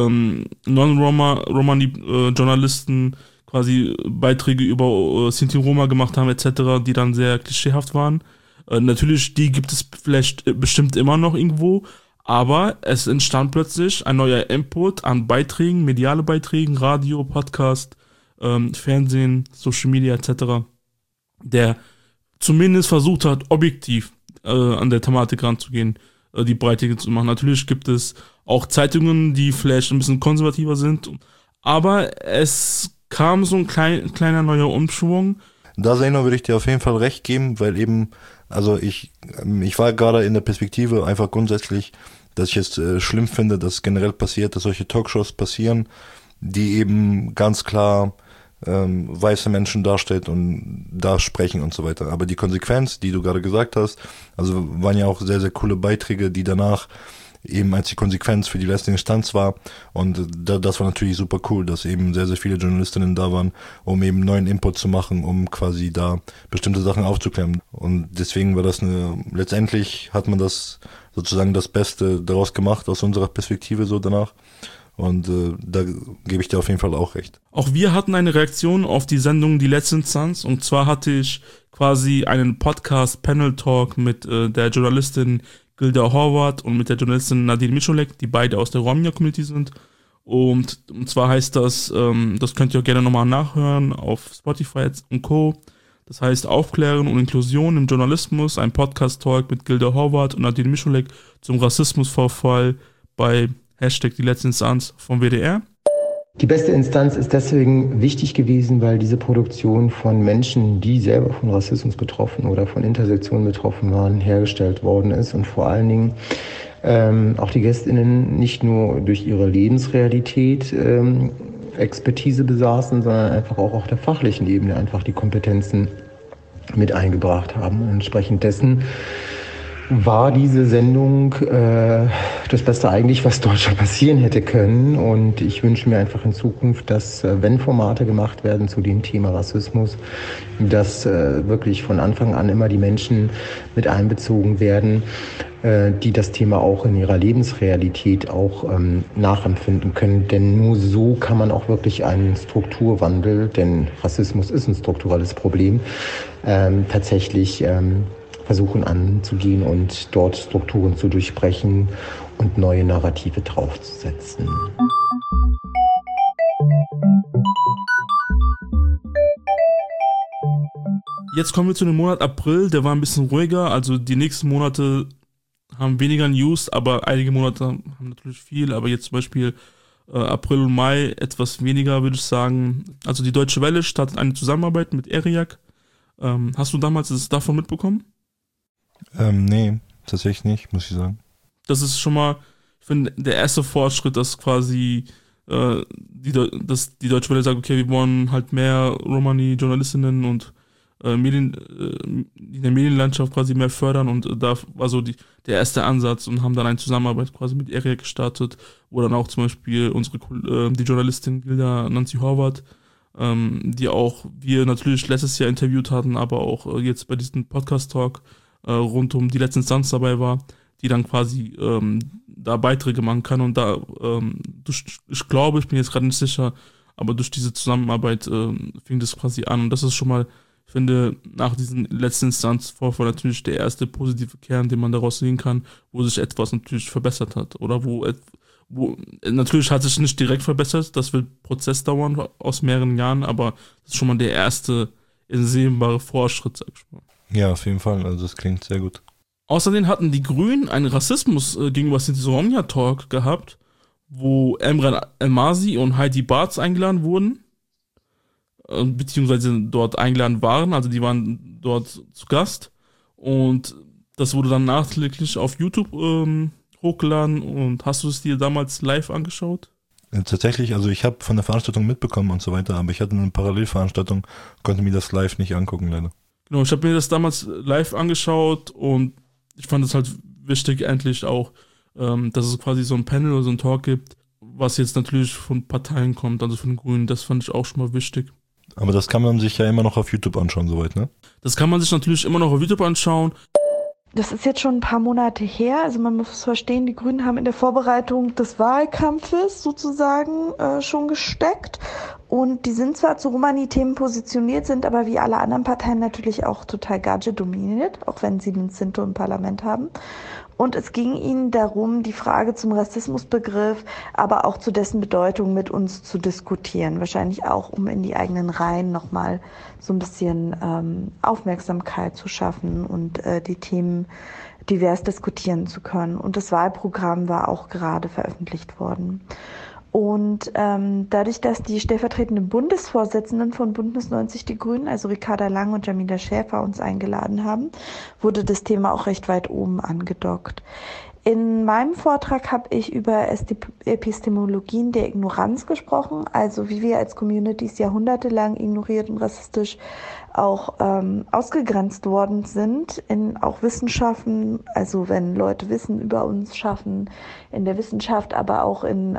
Non-Romani-Journalisten quasi Beiträge über Sinti-Roma gemacht haben etc., die dann sehr klischeehaft waren. Natürlich, die gibt es vielleicht bestimmt immer noch irgendwo, aber es entstand plötzlich ein neuer Input an Beiträgen, mediale Beiträgen, Radio, Podcast, Fernsehen, Social Media etc., der zumindest versucht hat, objektiv an der Thematik ranzugehen, die Beiträge zu machen. Natürlich gibt es auch Zeitungen, die vielleicht ein bisschen konservativer sind, aber es kam so ein kleiner neuer Umschwung. Da, Zeno, würde ich dir auf jeden Fall recht geben, weil eben, also ich war gerade in der Perspektive einfach grundsätzlich, dass ich es schlimm finde, dass generell passiert, dass solche Talkshows passieren, die eben ganz klar weiße Menschen darstellt und da sprechen und so weiter. Aber die Konsequenz, die du gerade gesagt hast, also waren ja auch sehr, sehr coole Beiträge, die danach eben als die Konsequenz für die letzte Instanz war. Und das war natürlich super cool, dass eben sehr, sehr viele Journalistinnen da waren, um eben neuen Input zu machen, um quasi da bestimmte Sachen aufzuklären. Und deswegen war das letztendlich hat man das sozusagen das Beste daraus gemacht aus unserer Perspektive so danach. Und da gebe ich dir auf jeden Fall auch recht. Auch wir hatten eine Reaktion auf die Sendung Die letzte Instanz. Und zwar hatte ich quasi einen Podcast-Panel-Talk mit der Journalistin Gilda Horvath und mit der Journalistin Nadine Michalek, die beide aus der Romja-Community sind. Und zwar heißt das, das könnt ihr auch gerne nochmal nachhören auf Spotify und Co. Das heißt Aufklären und Inklusion im Journalismus, ein Podcast-Talk mit Gilda Horvath und Nadine Michalek zum Rassismusvorfall bei Hashtag die letzte Instanz vom WDR. Die beste Instanz ist deswegen wichtig gewesen, weil diese Produktion von Menschen, die selber von Rassismus betroffen oder von Intersektion betroffen waren, hergestellt worden ist und vor allen Dingen auch die GästInnen nicht nur durch ihre Lebensrealität Expertise besaßen, sondern einfach auch auf der fachlichen Ebene einfach die Kompetenzen mit eingebracht haben. Und entsprechend dessen war diese Sendung das Beste eigentlich, was Deutschland passieren hätte können. Und ich wünsche mir einfach in Zukunft, dass, wenn Formate gemacht werden zu dem Thema Rassismus, dass wirklich von Anfang an immer die Menschen mit einbezogen werden, die das Thema auch in ihrer Lebensrealität auch nachempfinden können. Denn nur so kann man auch wirklich einen Strukturwandel, denn Rassismus ist ein strukturelles Problem, tatsächlich versuchen anzugehen und dort Strukturen zu durchbrechen und neue Narrative draufzusetzen. Jetzt kommen wir zu dem Monat April, der war ein bisschen ruhiger, also die nächsten Monate haben weniger News, aber einige Monate haben natürlich viel, aber jetzt zum Beispiel April und Mai etwas weniger, würde ich sagen. Also die Deutsche Welle startet eine Zusammenarbeit mit ERIAC. Hast du damals das davon mitbekommen? Nee, tatsächlich nicht, muss ich sagen. Das ist schon mal, ich finde, der erste Fortschritt, dass quasi die Deutsche Welle sagt, okay, wir wollen halt mehr Romani-Journalistinnen und in der Medienlandschaft quasi mehr fördern, und da war so der erste Ansatz, und haben dann eine Zusammenarbeit quasi mit ERIAC gestartet, wo dann auch zum Beispiel die Journalistin Gilda Nancy Horvath, die auch wir natürlich letztes Jahr interviewt hatten, aber auch jetzt bei diesem Podcast-Talk rund um die letzte Instanz dabei war, die dann quasi da Beiträge machen kann, und da ich glaube, ich bin jetzt gerade nicht sicher, aber durch diese Zusammenarbeit fing das quasi an, und das ist schon mal, ich finde, nach diesem letzten Instanzvorfall natürlich der erste positive Kern, den man daraus sehen kann, wo sich etwas natürlich verbessert hat. Oder wo natürlich hat sich nicht direkt verbessert, das wird Prozess dauern aus mehreren Jahren, aber das ist schon mal der erste sehbare Fortschritt, sag ich mal. Ja, auf jeden Fall, also das klingt sehr gut. Außerdem hatten die Grünen einen Rassismus gegenüber Sinti Romnia Talk gehabt, wo Emre Elmazi und Heidi Bartz eingeladen wurden, beziehungsweise dort eingeladen waren, also die waren dort zu Gast, und das wurde dann nachträglich auf YouTube hochgeladen. Und hast du es dir damals live angeschaut? Tatsächlich, also ich habe von der Veranstaltung mitbekommen und so weiter, aber ich hatte eine Parallelveranstaltung, konnte mir das live nicht angucken, leider. Genau, ich habe mir das damals live angeschaut, und ich fand es halt wichtig, endlich auch, dass es quasi so ein Panel oder so ein Talk gibt, was jetzt natürlich von Parteien kommt, also von den Grünen. Das fand ich auch schon mal wichtig. Aber das kann man sich ja immer noch auf YouTube anschauen, soweit, ne? Das kann man sich natürlich immer noch auf YouTube anschauen. Das ist jetzt schon ein paar Monate her. Also man muss verstehen, die Grünen haben in der Vorbereitung des Wahlkampfes sozusagen schon gesteckt. Und die sind zwar zu Romani-Themen positioniert, sind aber wie alle anderen Parteien natürlich auch total Gadget-dominiert, auch wenn sie einen Sinto im Parlament haben. Und es ging ihnen darum, die Frage zum Rassismusbegriff, aber auch zu dessen Bedeutung mit uns zu diskutieren. Wahrscheinlich auch, um in die eigenen Reihen nochmal so ein bisschen Aufmerksamkeit zu schaffen und die Themen divers diskutieren zu können. Und das Wahlprogramm war auch gerade veröffentlicht worden. Und dadurch, dass die stellvertretenden Bundesvorsitzenden von Bündnis 90 Die Grünen, also Ricarda Lang und Jamila Schäfer, uns eingeladen haben, wurde das Thema auch recht weit oben angedockt. In meinem Vortrag habe ich über Epistemologien der Ignoranz gesprochen, also wie wir als Communities jahrhundertelang ignoriert und rassistisch auch ausgegrenzt worden sind, in auch Wissenschaften, also wenn Leute Wissen über uns schaffen, in der Wissenschaft, aber auch in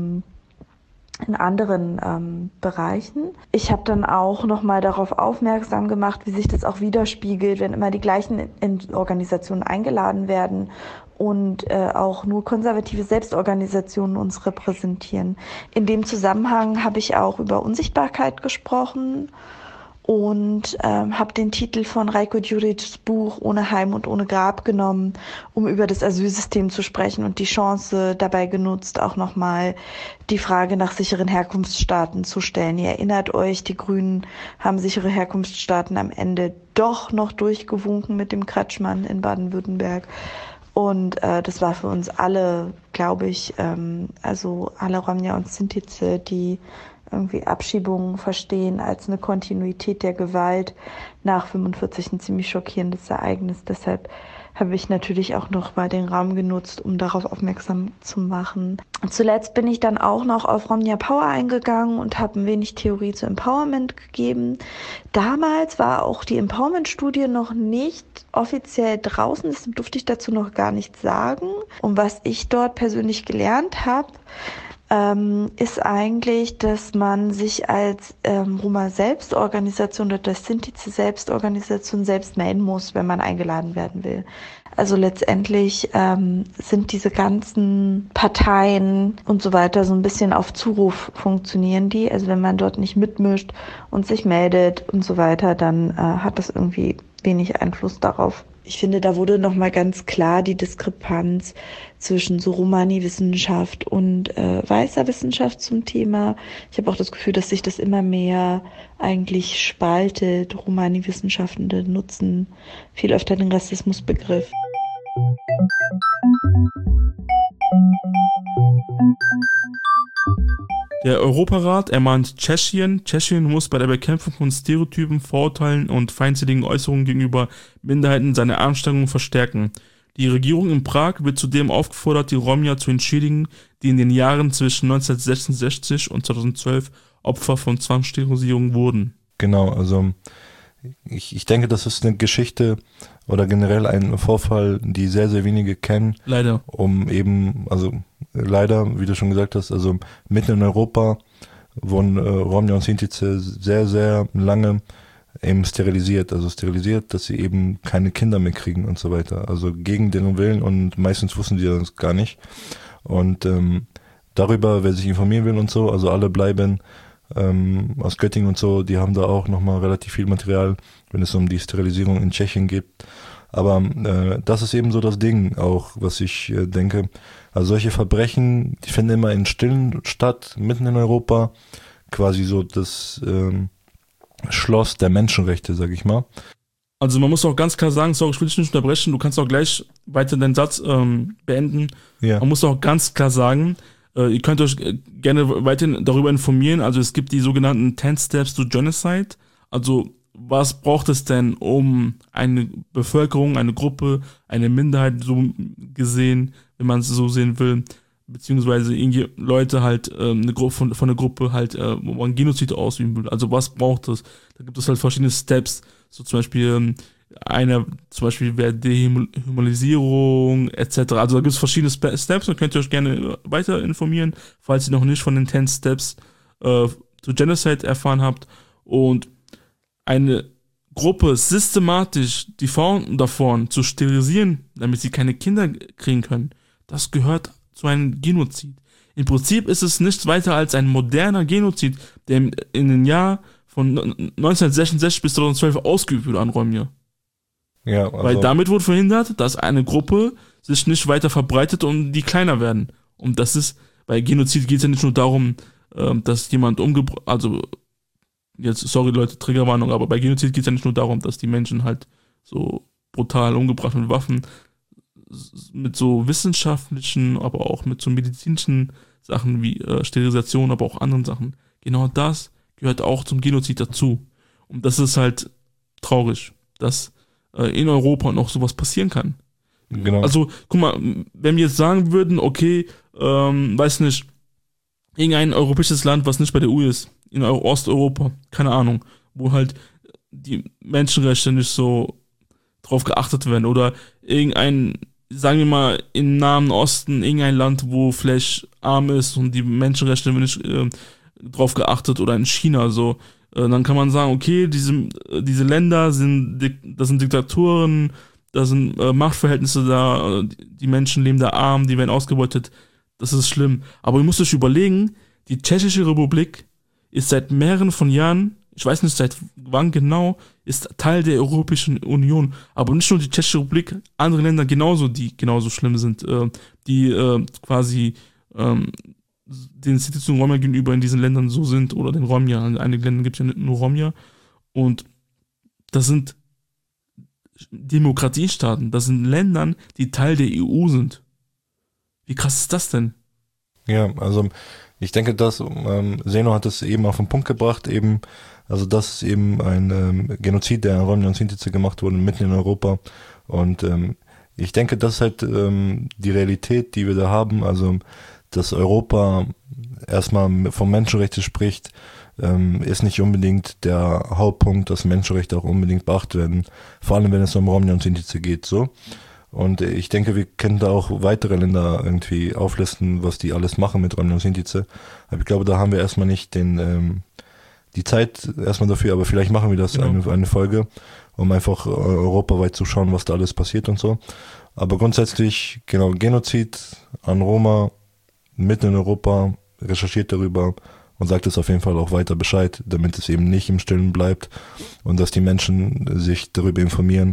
anderen Bereichen. Ich habe dann auch nochmal darauf aufmerksam gemacht, wie sich das auch widerspiegelt, wenn immer die gleichen Organisationen eingeladen werden und auch nur konservative Selbstorganisationen uns repräsentieren. In dem Zusammenhang habe ich auch über Unsichtbarkeit gesprochen und habe den Titel von Rajko Đurić's Buch Ohne Heim und ohne Grab genommen, um über das Asylsystem zu sprechen, und die Chance dabei genutzt, auch nochmal die Frage nach sicheren Herkunftsstaaten zu stellen. Ihr erinnert euch, die Grünen haben sichere Herkunftsstaaten am Ende doch noch durchgewunken mit dem Kretschmann in Baden-Württemberg. Und das war für uns alle, glaube ich, also alle Romnia und Sintize, die irgendwie Abschiebungen verstehen als eine Kontinuität der Gewalt nach 45 ein ziemlich schockierendes Ereignis. Deshalb habe ich natürlich auch noch mal den Raum genutzt, um darauf aufmerksam zu machen. Zuletzt bin ich dann auch noch auf Romnia Power eingegangen und habe ein wenig Theorie zu Empowerment gegeben. Damals war auch die Empowerment-Studie noch nicht offiziell draußen, deshalb durfte ich dazu noch gar nichts sagen. Und was ich dort persönlich gelernt habe, ist eigentlich, dass man sich als Roma-Selbstorganisation oder der Sintize-Selbstorganisation selbst melden muss, wenn man eingeladen werden will. Also letztendlich sind diese ganzen Parteien und so weiter so ein bisschen auf Zuruf funktionieren die. Also wenn man dort nicht mitmischt und sich meldet und so weiter, dann hat das irgendwie wenig Einfluss darauf, ich finde, da wurde nochmal ganz klar die Diskrepanz zwischen so Romani-Wissenschaft und weißer Wissenschaft zum Thema. Ich habe auch das Gefühl, dass sich das immer mehr eigentlich spaltet. Romani-Wissenschaftende nutzen viel öfter den Rassismusbegriff. Der Europarat ermahnt Tschechien muss bei der Bekämpfung von Stereotypen, Vorurteilen und feindseligen Äußerungen gegenüber Minderheiten seine Anstrengungen verstärken. Die Regierung in Prag wird zudem aufgefordert, die Romja zu entschädigen, die in den Jahren zwischen 1966 und 2012 Opfer von Zwangssterilisierung wurden. Genau, also ich denke, das ist eine Geschichte oder generell ein Vorfall, die sehr, sehr wenige kennen. Leider. Leider, wie du schon gesagt hast, also mitten in Europa wurden Romja und Sintize sehr, sehr lange eben sterilisiert, dass sie eben keine Kinder mehr kriegen und so weiter. Also gegen deren Willen und meistens wussten die das gar nicht. Und darüber, wer sich informieren will und so, also alle bleiben aus Göttingen und so, die haben da auch nochmal relativ viel Material, wenn es um die Sterilisierung in Tschechien geht. Aber das ist eben so das Ding auch, was ich denke. Also solche Verbrechen, die finden immer in Stillen statt, mitten in Europa. Quasi so das Schloss der Menschenrechte, sag ich mal. Also man muss auch ganz klar sagen, sorry, ich will dich nicht unterbrechen, du kannst auch gleich weiter deinen Satz beenden. Ja. Man muss auch ganz klar sagen, ihr könnt euch gerne weiterhin darüber informieren. Also es gibt die sogenannten 10 Steps to Genocide. Also was braucht es denn, um eine Bevölkerung, eine Gruppe, eine Minderheit so gesehen, wenn man es so sehen will, beziehungsweise irgendwie Leute halt eine Gruppe von einer Gruppe halt, wo man Genozid ausüben will. Also was braucht es? Da gibt es halt verschiedene Steps. So zum Beispiel wäre Dehumanisierung etc. Also da gibt es verschiedene Steps, da könnt ihr euch gerne weiter informieren, falls ihr noch nicht von den 10 Steps zu Genocide erfahren habt. Und eine Gruppe systematisch die Frauen davon zu sterilisieren, damit sie keine Kinder kriegen können, das gehört zu einem Genozid. Im Prinzip ist es nichts weiter als ein moderner Genozid, der in den Jahren von 1966 bis 2012 ausgeübt wurde an Romja. Ja, also weil damit wurde verhindert, dass eine Gruppe sich nicht weiter verbreitet und die kleiner werden. Und das ist, bei Genozid geht es ja nicht nur darum, dass jemand jetzt, sorry Leute, Triggerwarnung, aber bei Genozid geht es ja nicht nur darum, dass die Menschen halt so brutal umgebracht mit Waffen, mit so wissenschaftlichen, aber auch mit so medizinischen Sachen wie Sterilisation, aber auch anderen Sachen. Genau das gehört auch zum Genozid dazu. Und das ist halt traurig, dass in Europa noch sowas passieren kann. Genau. Also, guck mal, wenn wir jetzt sagen würden, okay, weiß nicht, irgendein europäisches Land, was nicht bei der EU ist, in Osteuropa, keine Ahnung, wo halt die Menschenrechte nicht so drauf geachtet werden, oder irgendein, sagen wir mal, im Nahen Osten, irgendein Land, wo vielleicht arm ist und die Menschenrechte nicht drauf geachtet, oder in China so, dann kann man sagen, okay, diese Länder das sind Diktaturen, da sind Machtverhältnisse da, die Menschen leben da arm, die werden ausgebeutet, das ist schlimm. Aber ihr müsst euch überlegen, die Tschechische Republik ist seit mehreren von Jahren, ich weiß nicht seit wann genau, ist Teil der Europäischen Union. Aber nicht nur die Tschechische Republik, andere Länder genauso, die genauso schlimm sind, die quasi den Institutionen Romja gegenüber in diesen Ländern so sind, oder den Romja. In einigen Ländern gibt es ja nicht nur Romja. Und das sind Demokratiestaaten, das sind Länder, die Teil der EU sind. Wie krass ist das denn? Ja, also ich denke, Zeno hat es eben auf den Punkt gebracht, eben, also das ist eben ein Genozid, der an Romja und Sintize gemacht wurde, mitten in Europa. Und ich denke, das ist halt die Realität, die wir da haben, also dass Europa erstmal vom Menschenrechte spricht, ist nicht unbedingt der Hauptpunkt, dass Menschenrechte auch unbedingt beachtet werden, vor allem wenn es um Romja und Sintize geht, so. Und ich denke, wir können da auch weitere Länder irgendwie auflisten, was die alles machen mit Romja und Sintize. Aber ich glaube, da haben wir erstmal nicht die Zeit erstmal dafür, aber vielleicht machen wir das eine Folge, um einfach europaweit zu schauen, was da alles passiert und so. Aber grundsätzlich, genau, Genozid an Roma, mitten in Europa, recherchiert darüber und sagt es auf jeden Fall auch weiter Bescheid, damit es eben nicht im Stillen bleibt und dass die Menschen sich darüber informieren,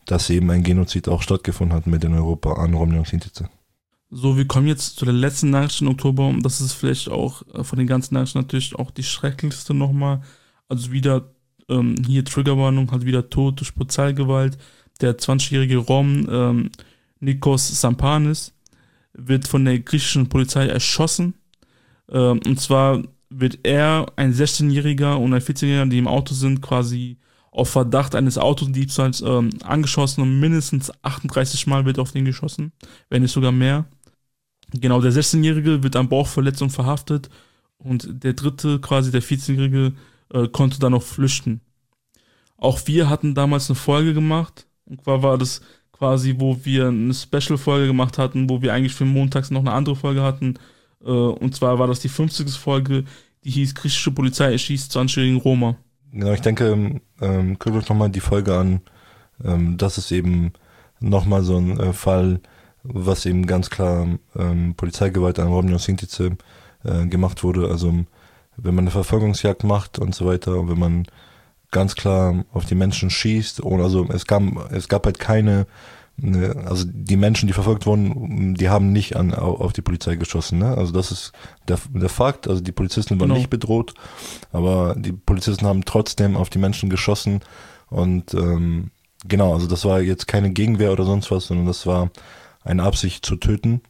dass eben ein Genozid auch stattgefunden hat mit in Europa an Romni und Sintize. So, wir kommen jetzt zu der letzten Nachricht im Oktober und das ist vielleicht auch von den ganzen Nachrichten natürlich auch die schrecklichste nochmal. Also wieder hier Triggerwarnung, halt wieder Tod durch Polizeigewalt. Der 20-jährige Rom Nikos Sampanis wird von der griechischen Polizei erschossen. Und zwar wird er, ein 16-Jähriger und ein 14-Jähriger, die im Auto sind, quasi auf Verdacht eines Autodiebstahls angeschossen und mindestens 38 Mal wird auf den geschossen, wenn nicht sogar mehr. Genau, der 16-Jährige wird an Bauchverletzung verhaftet und der dritte, quasi der 14-Jährige, konnte dann noch flüchten. Auch wir hatten damals eine Folge gemacht, und zwar war das quasi, wo wir eine Special-Folge gemacht hatten, wo wir eigentlich für montags noch eine andere Folge hatten, und zwar war das die 50. Folge, die hieß Griechische Polizei erschießt 20-jährigen Roma. Genau, ich denke, guckt euch nochmal die Folge an. Das ist eben nochmal so ein Fall, was eben ganz klar Polizeigewalt an Romni und Sintize gemacht wurde. Also wenn man eine Verfolgungsjagd macht und so weiter, und wenn man ganz klar auf die Menschen schießt, und also es gab halt keine, also die Menschen, die verfolgt wurden, die haben nicht auf die Polizei geschossen, ne? Also das ist der Fakt, also die Polizisten waren nicht bedroht, aber die Polizisten haben trotzdem auf die Menschen geschossen und genau, also das war jetzt keine Gegenwehr oder sonst was, sondern das war eine Absicht zu töten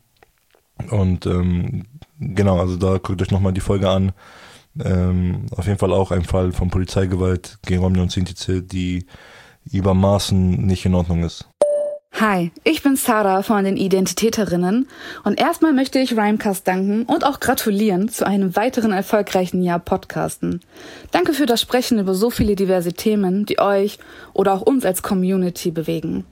und genau, also da guckt euch nochmal die Folge an. Auf jeden Fall auch ein Fall von Polizeigewalt gegen Romni und Sintize, die über Maßen nicht in Ordnung ist. Hi, ich bin Sarah von den Identitäterinnen und erstmal möchte ich Rhymecast danken und auch gratulieren zu einem weiteren erfolgreichen Jahr Podcasten. Danke für das Sprechen über so viele diverse Themen, die euch oder auch uns als Community bewegen.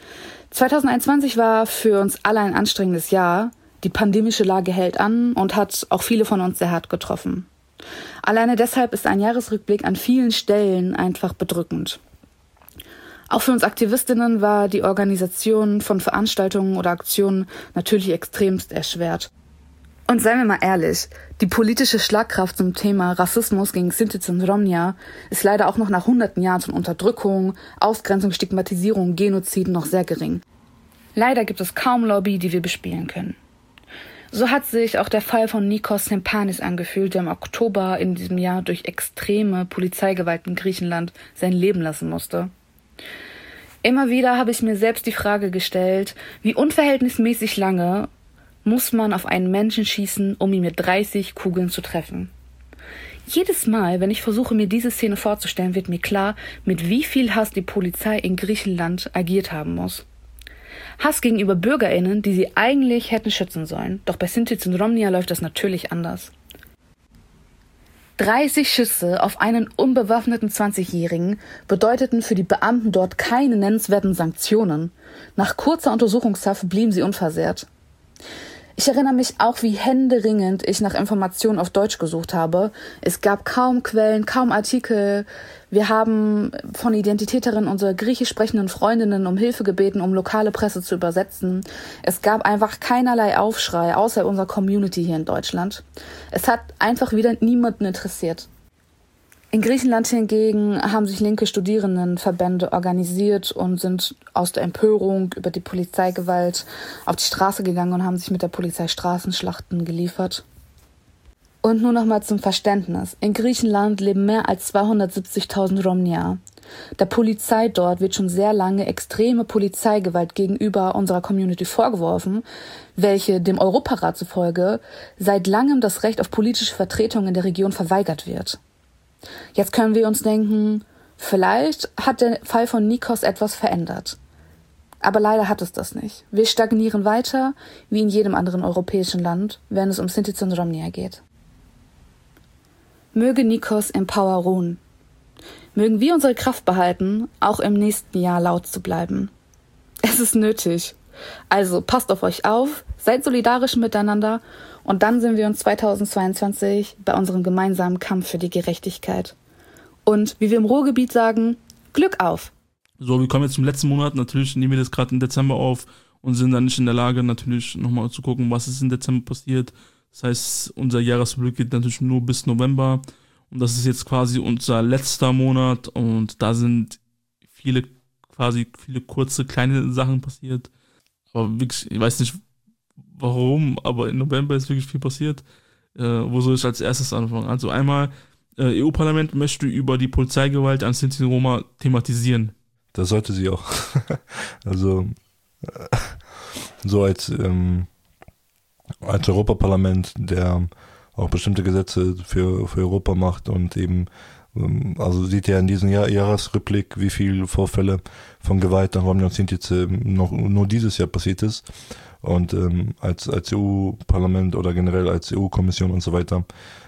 2021 war für uns alle ein anstrengendes Jahr. Die pandemische Lage hält an und hat auch viele von uns sehr hart getroffen. Alleine deshalb ist ein Jahresrückblick an vielen Stellen einfach bedrückend. Auch für uns Aktivistinnen war die Organisation von Veranstaltungen oder Aktionen natürlich extremst erschwert. Und seien wir mal ehrlich, die politische Schlagkraft zum Thema Rassismus gegen Sintize und Romnia ist leider auch noch nach hunderten Jahren von Unterdrückung, Ausgrenzung, Stigmatisierung, Genoziden noch sehr gering. Leider gibt es kaum Lobby, die wir bespielen können. So hat sich auch der Fall von Nikos Sampanis angefühlt, der im Oktober in diesem Jahr durch extreme Polizeigewalt in Griechenland sein Leben lassen musste. Immer wieder habe ich mir selbst die Frage gestellt, wie unverhältnismäßig lange muss man auf einen Menschen schießen, um ihn mit 30 Kugeln zu treffen. Jedes Mal, wenn ich versuche, mir diese Szene vorzustellen, wird mir klar, mit wie viel Hass die Polizei in Griechenland agiert haben muss. Hass gegenüber BürgerInnen, die sie eigentlich hätten schützen sollen. Doch bei Sintize und Romnia läuft das natürlich anders. 30 Schüsse auf einen unbewaffneten 20-Jährigen bedeuteten für die Beamten dort keine nennenswerten Sanktionen. Nach kurzer Untersuchungshaft blieben sie unversehrt. Ich erinnere mich auch, wie händeringend ich nach Informationen auf Deutsch gesucht habe. Es gab kaum Quellen, kaum Artikel. Wir haben von Identitäterinnen unsere griechisch sprechenden Freundinnen um Hilfe gebeten, um lokale Presse zu übersetzen. Es gab einfach keinerlei Aufschrei, außer unserer Community hier in Deutschland. Es hat einfach wieder niemanden interessiert. In Griechenland hingegen haben sich linke Studierendenverbände organisiert und sind aus der Empörung über die Polizeigewalt auf die Straße gegangen und haben sich mit der Polizei Straßenschlachten geliefert. Und nur noch mal zum Verständnis. In Griechenland leben mehr als 270.000 Romnia. Der Polizei dort wird schon sehr lange extreme Polizeigewalt gegenüber unserer Community vorgeworfen, welche dem Europarat zufolge seit langem das Recht auf politische Vertretung in der Region verweigert wird. Jetzt können wir uns denken, vielleicht hat der Fall von Nikos etwas verändert. Aber leider hat es das nicht. Wir stagnieren weiter, wie in jedem anderen europäischen Land, wenn es um Sintize und Romnia geht. Möge Nikos im Power ruhen. Mögen wir unsere Kraft behalten, auch im nächsten Jahr laut zu bleiben. Es ist nötig. Also passt auf euch auf, seid solidarisch miteinander und dann sehen wir uns 2022 bei unserem gemeinsamen Kampf für die Gerechtigkeit. Und wie wir im Ruhrgebiet sagen, Glück auf! So, wir kommen jetzt zum letzten Monat. Natürlich nehmen wir das gerade im Dezember auf und sind dann nicht in der Lage, natürlich nochmal zu gucken, was ist im Dezember passiert. Das heißt, unser Jahresrückblick geht natürlich nur bis November und das ist jetzt quasi unser letzter Monat und da sind viele quasi viele kurze, kleine Sachen passiert. Aber wirklich, ich weiß nicht warum, aber im November ist wirklich viel passiert. Wo soll ich als erstes anfangen? Also einmal, EU-Parlament möchte über die Polizeigewalt an Sinti und Roma thematisieren. Das sollte sie auch. Also so als Europaparlament, der auch bestimmte Gesetze für Europa macht und eben, also sieht ja in diesem Jahresrückblick, wie viele Vorfälle von Gewalt an Roma und Sinti nur dieses Jahr passiert ist. Und als EU-Parlament oder generell als EU-Kommission und so weiter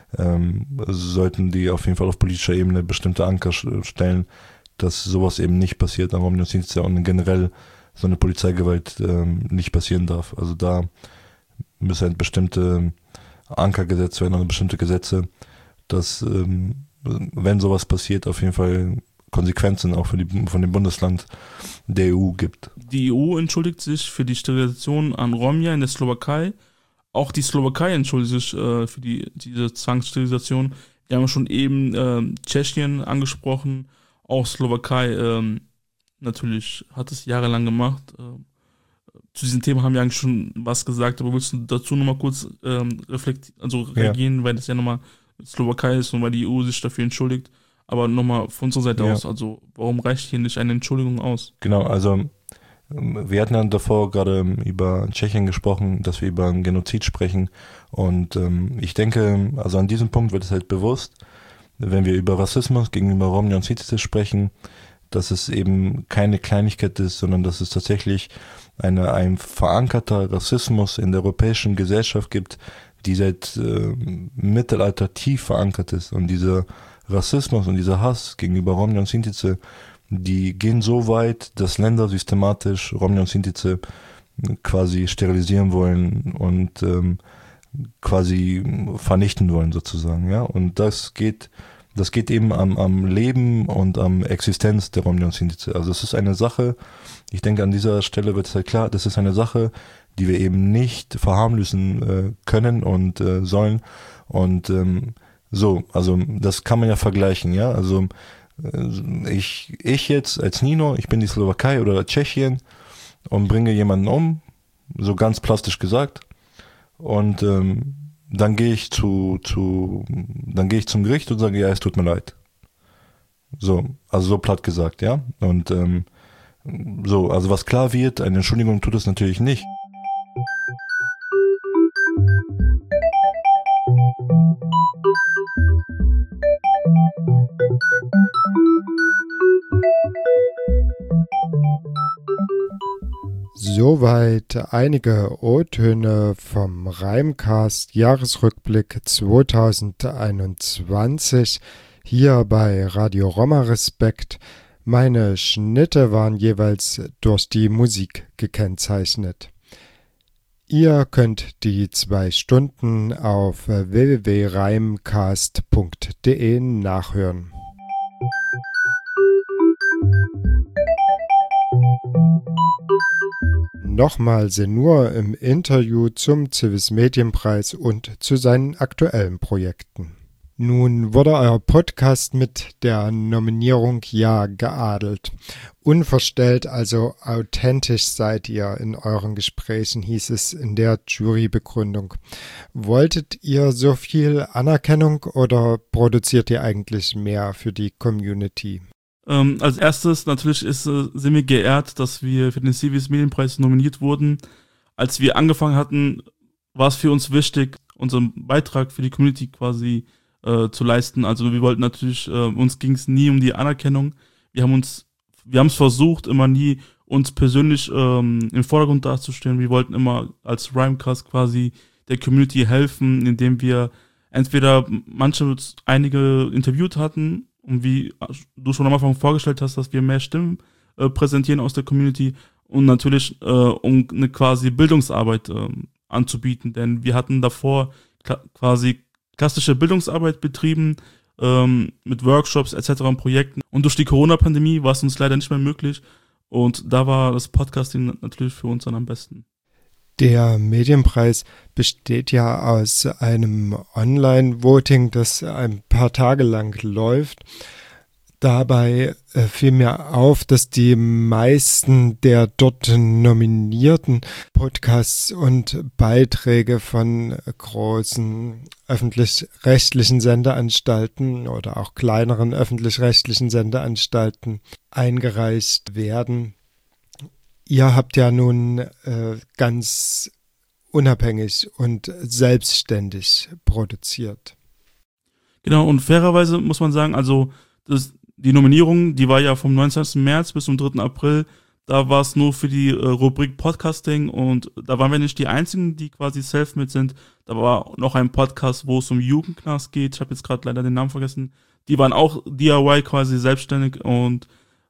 sollten die auf jeden Fall auf politischer Ebene bestimmte Anker stellen, dass sowas eben nicht passiert an Roma und Sinti und generell so eine Polizeigewalt nicht passieren darf. Also da müssen halt bestimmte Anker gesetzt werden, also bestimmte Gesetze, dass wenn sowas passiert, auf jeden Fall Konsequenzen auch von dem Bundesland der EU gibt. Die EU entschuldigt sich für die Sterilisation an Romja in der Slowakei. Auch die Slowakei entschuldigt sich für diese Zwangssterilisation. Wir haben schon eben Tschechien angesprochen. Auch Slowakei natürlich hat es jahrelang gemacht. Zu diesem Thema haben wir eigentlich schon was gesagt, aber willst du dazu nochmal kurz reagieren, weil das ja nochmal Slowakei ist und weil die EU sich dafür entschuldigt. Aber nochmal von unserer Seite aus, also warum reicht hier nicht eine Entschuldigung aus? Genau, also wir hatten dann davor gerade über Tschechien gesprochen, dass wir über einen Genozid sprechen und ich denke, also an diesem Punkt wird es halt bewusst, wenn wir über Rassismus gegenüber Roma und Sinti sprechen, dass es eben keine Kleinigkeit ist, sondern dass es tatsächlich ein verankerter Rassismus in der europäischen Gesellschaft gibt, die seit Mittelalter tief verankert ist und dieser Rassismus und dieser Hass gegenüber Roma und Sinti, die gehen so weit, dass Länder systematisch Roma und Sinti quasi sterilisieren wollen und quasi vernichten wollen sozusagen, ja. Und das geht eben am Leben und am Existenz der Roma und Sinti. Also es ist eine Sache, ich denke an dieser Stelle wird es halt klar, das ist eine Sache, die wir eben nicht verharmlosen können und sollen und also das kann man ja vergleichen, ja, also ich jetzt als Nino, ich bin die Slowakei oder Tschechien und bringe jemanden um, so ganz plastisch gesagt, und dann gehe ich zum Gericht und sage, ja, es tut mir leid. So, also so platt gesagt, ja, und also was klar wird, eine Entschuldigung tut es natürlich nicht. Soweit einige O-Töne vom Reimcast Jahresrückblick 2021 hier bei Radio Roma Respekt. Meine Schnitte waren jeweils durch die Musik gekennzeichnet. Ihr könnt die 2 Stunden auf www.reimcast.de nachhören. Nochmal Senur im Interview zum Civis Medienpreis und zu seinen aktuellen Projekten. Nun wurde euer Podcast mit der Nominierung Ja geadelt. Unverstellt, also authentisch seid ihr in euren Gesprächen, hieß es in der Jurybegründung. Wolltet ihr so viel Anerkennung oder produziert ihr eigentlich mehr für die Community? Als erstes natürlich sind wir geehrt, dass wir für den Civis Medienpreis nominiert wurden. Als wir angefangen hatten, war es für uns wichtig, unseren Beitrag für die Community quasi zu leisten. Also wir wollten natürlich, uns ging es nie um die Anerkennung. Wir haben es versucht, immer nie uns persönlich im Vordergrund darzustellen. Wir wollten immer als Rhymecast quasi der Community helfen, indem wir entweder einige interviewt hatten und wie du schon am Anfang vorgestellt hast, dass wir mehr Stimmen präsentieren aus der Community und natürlich um eine quasi Bildungsarbeit anzubieten, denn wir hatten davor quasi klassische Bildungsarbeit betrieben mit Workshops etc. und Projekten und durch die Corona-Pandemie war es uns leider nicht mehr möglich und da war das Podcasting natürlich für uns dann am besten. Der Medienpreis besteht ja aus einem Online-Voting, das ein paar Tage lang läuft. Dabei fiel mir auf, dass die meisten der dort nominierten Podcasts und Beiträge von großen öffentlich-rechtlichen Sendeanstalten oder auch kleineren öffentlich-rechtlichen Sendeanstalten eingereicht werden. Ihr habt ja nun ganz unabhängig und selbstständig produziert. Genau, und fairerweise muss man sagen, also die Nominierung, die war ja vom 19. März bis zum 3. April, da war es nur für die Rubrik Podcasting und da waren wir nicht die Einzigen, die quasi self-made sind. Da war noch ein Podcast, wo es um Jugendknast geht, ich habe jetzt gerade leider den Namen vergessen. Die waren auch DIY quasi selbstständig und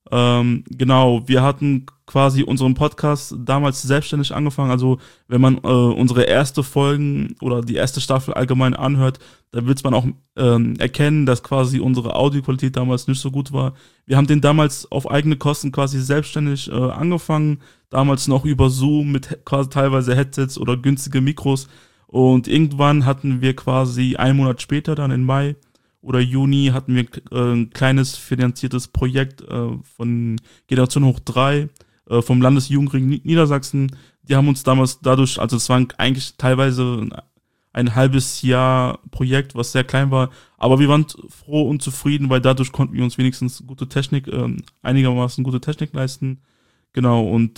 genau, wir hatten quasi unseren Podcast damals selbstständig angefangen. Also wenn man unsere erste Folgen oder die erste Staffel allgemein anhört, da wird man auch erkennen, dass quasi unsere Audioqualität damals nicht so gut war. Wir haben den damals auf eigene Kosten quasi selbstständig angefangen, damals noch über Zoom mit quasi teilweise Headsets oder günstige Mikros und irgendwann hatten wir quasi einen Monat später, dann im Mai oder Juni, hatten wir ein kleines finanziertes Projekt von Generation Hoch 3 vom Landesjugendring Niedersachsen. Die haben uns damals dadurch, also es war eigentlich teilweise ein halbes Jahr Projekt, was sehr klein war, aber wir waren froh und zufrieden, weil dadurch konnten wir uns wenigstens einigermaßen gute Technik leisten. Genau, und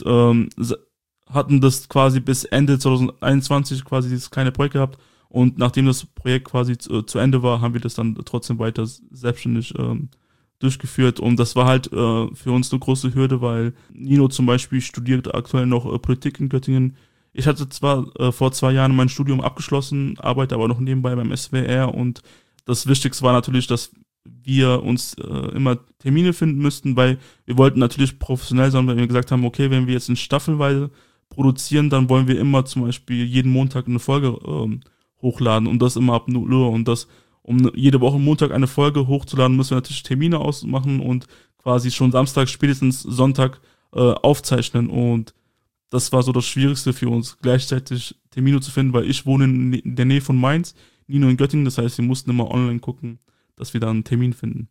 hatten das quasi bis Ende 2021 quasi dieses kleine Projekt gehabt. Und nachdem das Projekt quasi zu Ende war, haben wir das dann trotzdem weiter selbstständig durchgeführt. Und das war halt für uns eine große Hürde, weil Nino zum Beispiel studiert aktuell noch Politik in Göttingen. Ich hatte zwar vor 2 Jahren mein Studium abgeschlossen, arbeite aber noch nebenbei beim SWR. Und das Wichtigste war natürlich, dass wir uns immer Termine finden müssten, weil wir wollten natürlich professionell sein, weil wir gesagt haben, okay, wenn wir jetzt in Staffelweise produzieren, dann wollen wir immer zum Beispiel jeden Montag eine Folge hochladen und das immer ab 0 Uhr und das, um jede Woche Montag eine Folge hochzuladen, müssen wir natürlich Termine ausmachen und quasi schon Samstag, spätestens Sonntag aufzeichnen und das war so das Schwierigste für uns, gleichzeitig Termine zu finden, weil ich wohne in der Nähe von Mainz, Nino in Göttingen, das heißt, wir mussten immer online gucken, dass wir da einen Termin finden.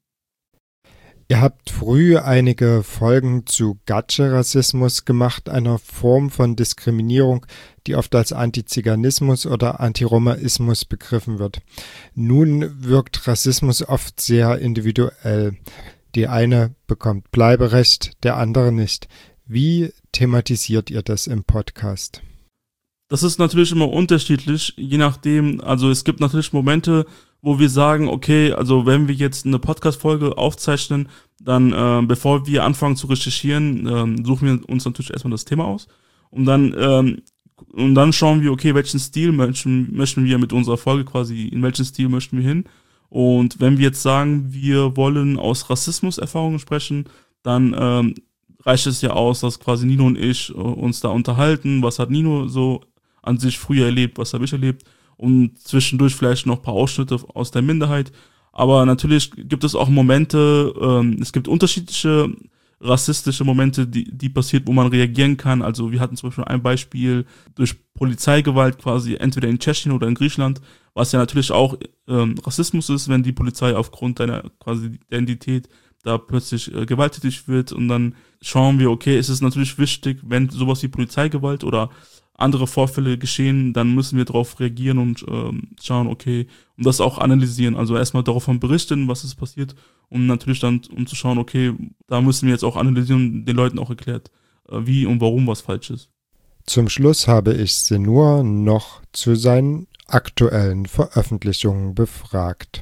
Ihr habt früh einige Folgen zu Gatsche-Rassismus gemacht, einer Form von Diskriminierung, die oft als Antiziganismus oder Antiromaismus begriffen wird. Nun wirkt Rassismus oft sehr individuell. Die eine bekommt Bleiberecht, der andere nicht. Wie thematisiert ihr das im Podcast? Das ist natürlich immer unterschiedlich, je nachdem, also es gibt natürlich Momente, wo wir sagen, okay, also wenn wir jetzt eine Podcast-Folge aufzeichnen, dann bevor wir anfangen zu recherchieren, suchen wir uns natürlich erstmal das Thema aus und dann schauen wir, okay, welchen Stil möchten wir mit unserer Folge quasi, in welchen Stil möchten wir hin und wenn wir jetzt sagen, wir wollen aus Rassismuserfahrungen sprechen, dann reicht es ja aus, dass quasi Nino und ich uns da unterhalten, was hat Nino so an sich früher erlebt, was habe ich erlebt und zwischendurch vielleicht noch ein paar Ausschnitte aus der Minderheit. Aber natürlich gibt es auch Momente, es gibt unterschiedliche rassistische Momente, die passiert, wo man reagieren kann. Also wir hatten zum Beispiel ein Beispiel durch Polizeigewalt quasi entweder in Tschechien oder in Griechenland, was ja natürlich auch Rassismus ist, wenn die Polizei aufgrund deiner quasi Identität da plötzlich gewalttätig wird und dann schauen wir, okay, es ist natürlich wichtig, wenn sowas wie Polizeigewalt oder andere Vorfälle geschehen, dann müssen wir darauf reagieren und schauen, okay, und das auch analysieren. Also erstmal davon berichten, was ist passiert und natürlich dann, um zu schauen, okay, da müssen wir jetzt auch analysieren und den Leuten auch erklärt, wie und warum was falsch ist. Zum Schluss habe ich Senur noch zu seinen aktuellen Veröffentlichungen befragt.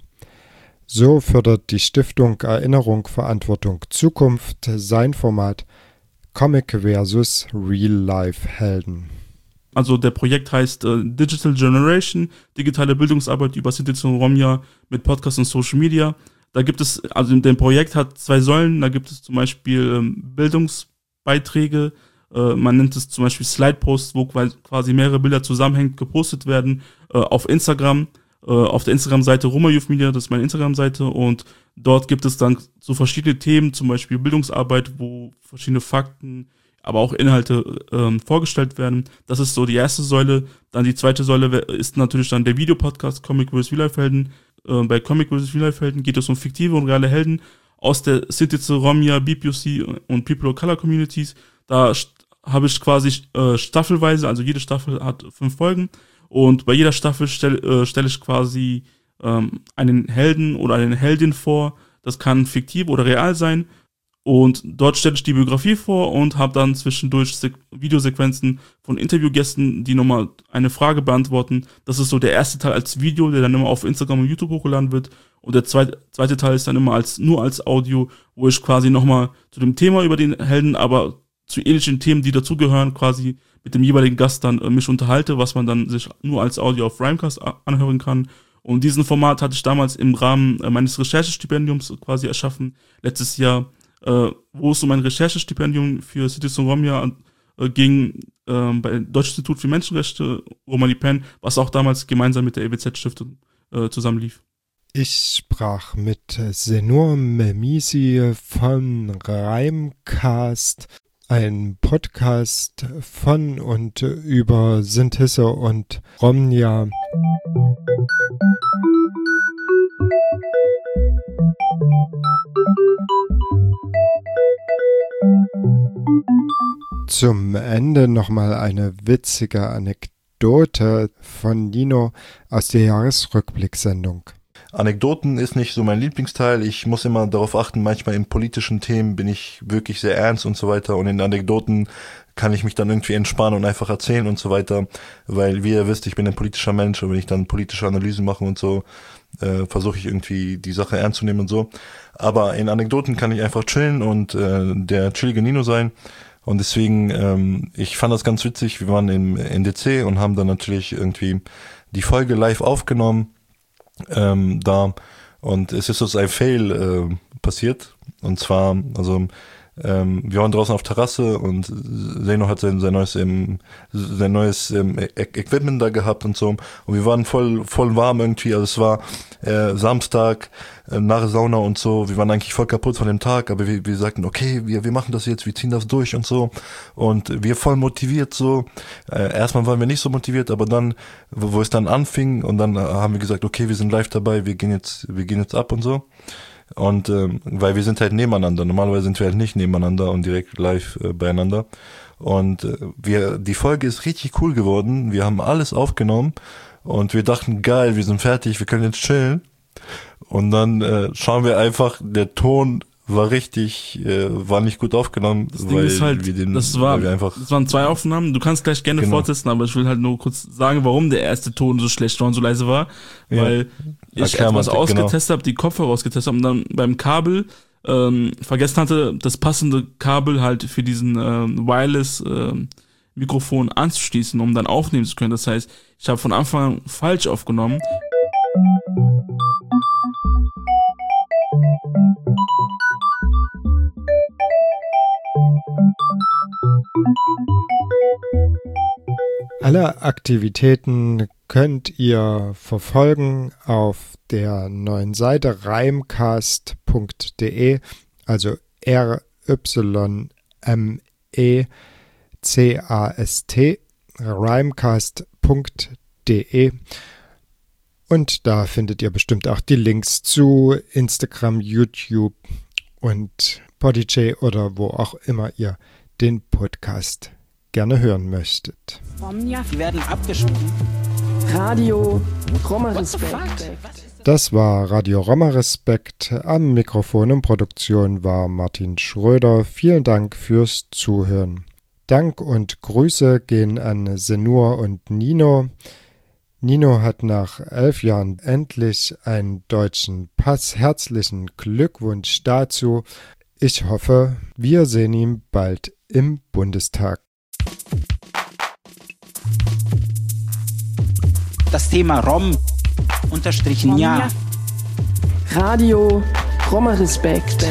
So fördert die Stiftung Erinnerung, Verantwortung, Zukunft sein Format Comic vs. Real-Life-Helden. Also der Projekt heißt Digital Generation, digitale Bildungsarbeit über Sinti und Romja mit Podcast und Social Media. Da gibt es, also dem Projekt hat 2 Säulen, da gibt es zum Beispiel Bildungsbeiträge, man nennt es zum Beispiel Slide-Posts, wo quasi mehrere Bilder zusammenhängend gepostet werden auf Instagram, auf der Instagram-Seite Roma Youth Media, das ist meine Instagram-Seite und dort gibt es dann so verschiedene Themen, zum Beispiel Bildungsarbeit, wo verschiedene Fakten, aber auch Inhalte vorgestellt werden. Das ist so die erste Säule. Dann die zweite Säule ist natürlich dann der Videopodcast Comic vs. Real-Life-Helden. Bei Comic vs. Real-Life-Helden geht es um fiktive und reale Helden aus der Sintize, Romja, BPOC und People of Color Communities. Da habe ich quasi staffelweise, also jede Staffel hat 5 Folgen und bei jeder Staffel stelle ich quasi einen Helden oder eine Heldin vor. Das kann fiktiv oder real sein. Und dort stelle ich die Biografie vor und habe dann zwischendurch Videosequenzen von Interviewgästen, die nochmal eine Frage beantworten. Das ist so der erste Teil als Video, der dann immer auf Instagram und YouTube hochgeladen wird. Und der zweite Teil ist dann immer nur als Audio, wo ich quasi nochmal zu dem Thema über den Helden, aber zu ähnlichen Themen, die dazugehören, quasi mit dem jeweiligen Gast dann mich unterhalte, was man dann sich nur als Audio auf Rhymecast anhören kann. Und diesen Format hatte ich damals im Rahmen meines Recherchestipendiums quasi erschaffen, letztes Jahr, wo es um ein Recherchestipendium für Citizen Romja ging, bei Deutschen Institut für Menschenrechte, Romani Pen, was auch damals gemeinsam mit der EWZ-Stiftung zusammenlief. Ich sprach mit Senur Memisi von Rhymecast, ein Podcast von und über Sintisse und Romja. Zum Ende nochmal eine witzige Anekdote von Nino aus der Jahresrückblicksendung. Anekdoten ist nicht so mein Lieblingsteil. Ich muss immer darauf achten, manchmal in politischen Themen bin ich wirklich sehr ernst und so weiter. Und in Anekdoten kann ich mich dann irgendwie entspannen und einfach erzählen und so weiter. Weil, wie ihr wisst, ich bin ein politischer Mensch und wenn ich dann politische Analysen mache und so, versuche ich irgendwie die Sache ernst zu nehmen und so. Aber in Anekdoten kann ich einfach chillen und der chillige Nino sein. Und deswegen, ich fand das ganz witzig. Wir waren im NDC und haben dann natürlich irgendwie die Folge live aufgenommen. Da und es ist uns ein Fail passiert und zwar, also wir waren draußen auf Terrasse und Zeno hat sein neues Equipment da gehabt und so und wir waren voll warm irgendwie, also es war Samstag nach Sauna und so, wir waren eigentlich voll kaputt von dem Tag, aber wir sagten, okay, wir machen das jetzt, wir ziehen das durch und so und wir voll motiviert so, erstmal waren wir nicht so motiviert, aber dann, wo es dann anfing und dann haben wir gesagt, okay, wir sind live dabei, wir gehen jetzt ab und so. Und weil wir sind halt nebeneinander, normalerweise sind wir halt nicht nebeneinander und direkt live beieinander und die Folge ist richtig cool geworden, wir haben alles aufgenommen und wir dachten, geil, wir sind fertig, wir können jetzt chillen und dann schauen wir einfach, der Ton war nicht gut aufgenommen, das Ding ist halt, das waren 2 Aufnahmen, du kannst gleich gerne fortsetzen, aber ich will halt nur kurz sagen, warum der erste Ton so schlecht war und so leise war, weil ich etwas ausgetestet habe, die Kopfhörer ausgetestet habe und dann beim Kabel vergessen hatte, das passende Kabel halt für diesen Wireless Mikrofon anzuschließen, um dann aufnehmen zu können. Das heißt, ich habe von Anfang an falsch aufgenommen. Alle Aktivitäten könnt ihr verfolgen auf der neuen Seite rhymecast.de, also RYMECAST, rhymecast.de. Und da findet ihr bestimmt auch die Links zu Instagram, YouTube und Podijay oder wo auch immer ihr den Podcast gerne hören möchtet. Die werden abgeschoben. Radio Roma Respekt. Das war Radio Roma Respekt. Am Mikrofon und Produktion war Martin Schröder. Vielen Dank fürs Zuhören. Dank und Grüße gehen an Senur und Nino. Nino hat nach 11 Jahren endlich einen deutschen Pass. Herzlichen Glückwunsch dazu. Ich hoffe, wir sehen ihn bald im Bundestag. Das Thema Rom_ja. Radio Roma Respekt.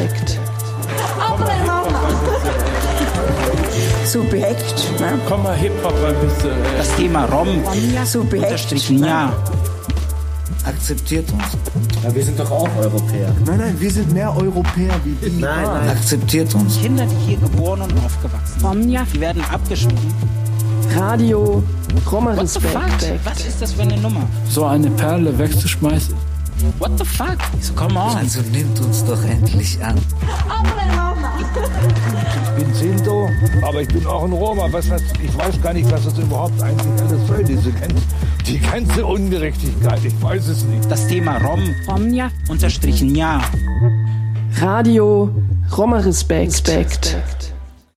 Subjekt, ne? Komm mal Hip-Hop ein bisschen. Das Thema Rom_ja. Akzeptiert uns. Ja, wir sind doch auch Europäer. Nein, wir sind mehr Europäer wie die. Nein. Akzeptiert uns. Kinder, die hier geboren und aufgewachsen sind, die werden abgeschoben. Radio Roma Respekt. Was ist das für eine Nummer? So eine Perle wegzuschmeißen. What the fuck? So, come on. Also nimmt uns doch endlich an. Ich bin Sinto, aber ich bin auch ein Roma. Ich weiß gar nicht, was das überhaupt eigentlich alles soll, die ganze Ungerechtigkeit. Ich weiß es nicht. Das Thema Romnia _ja. Radio Roma Respekt.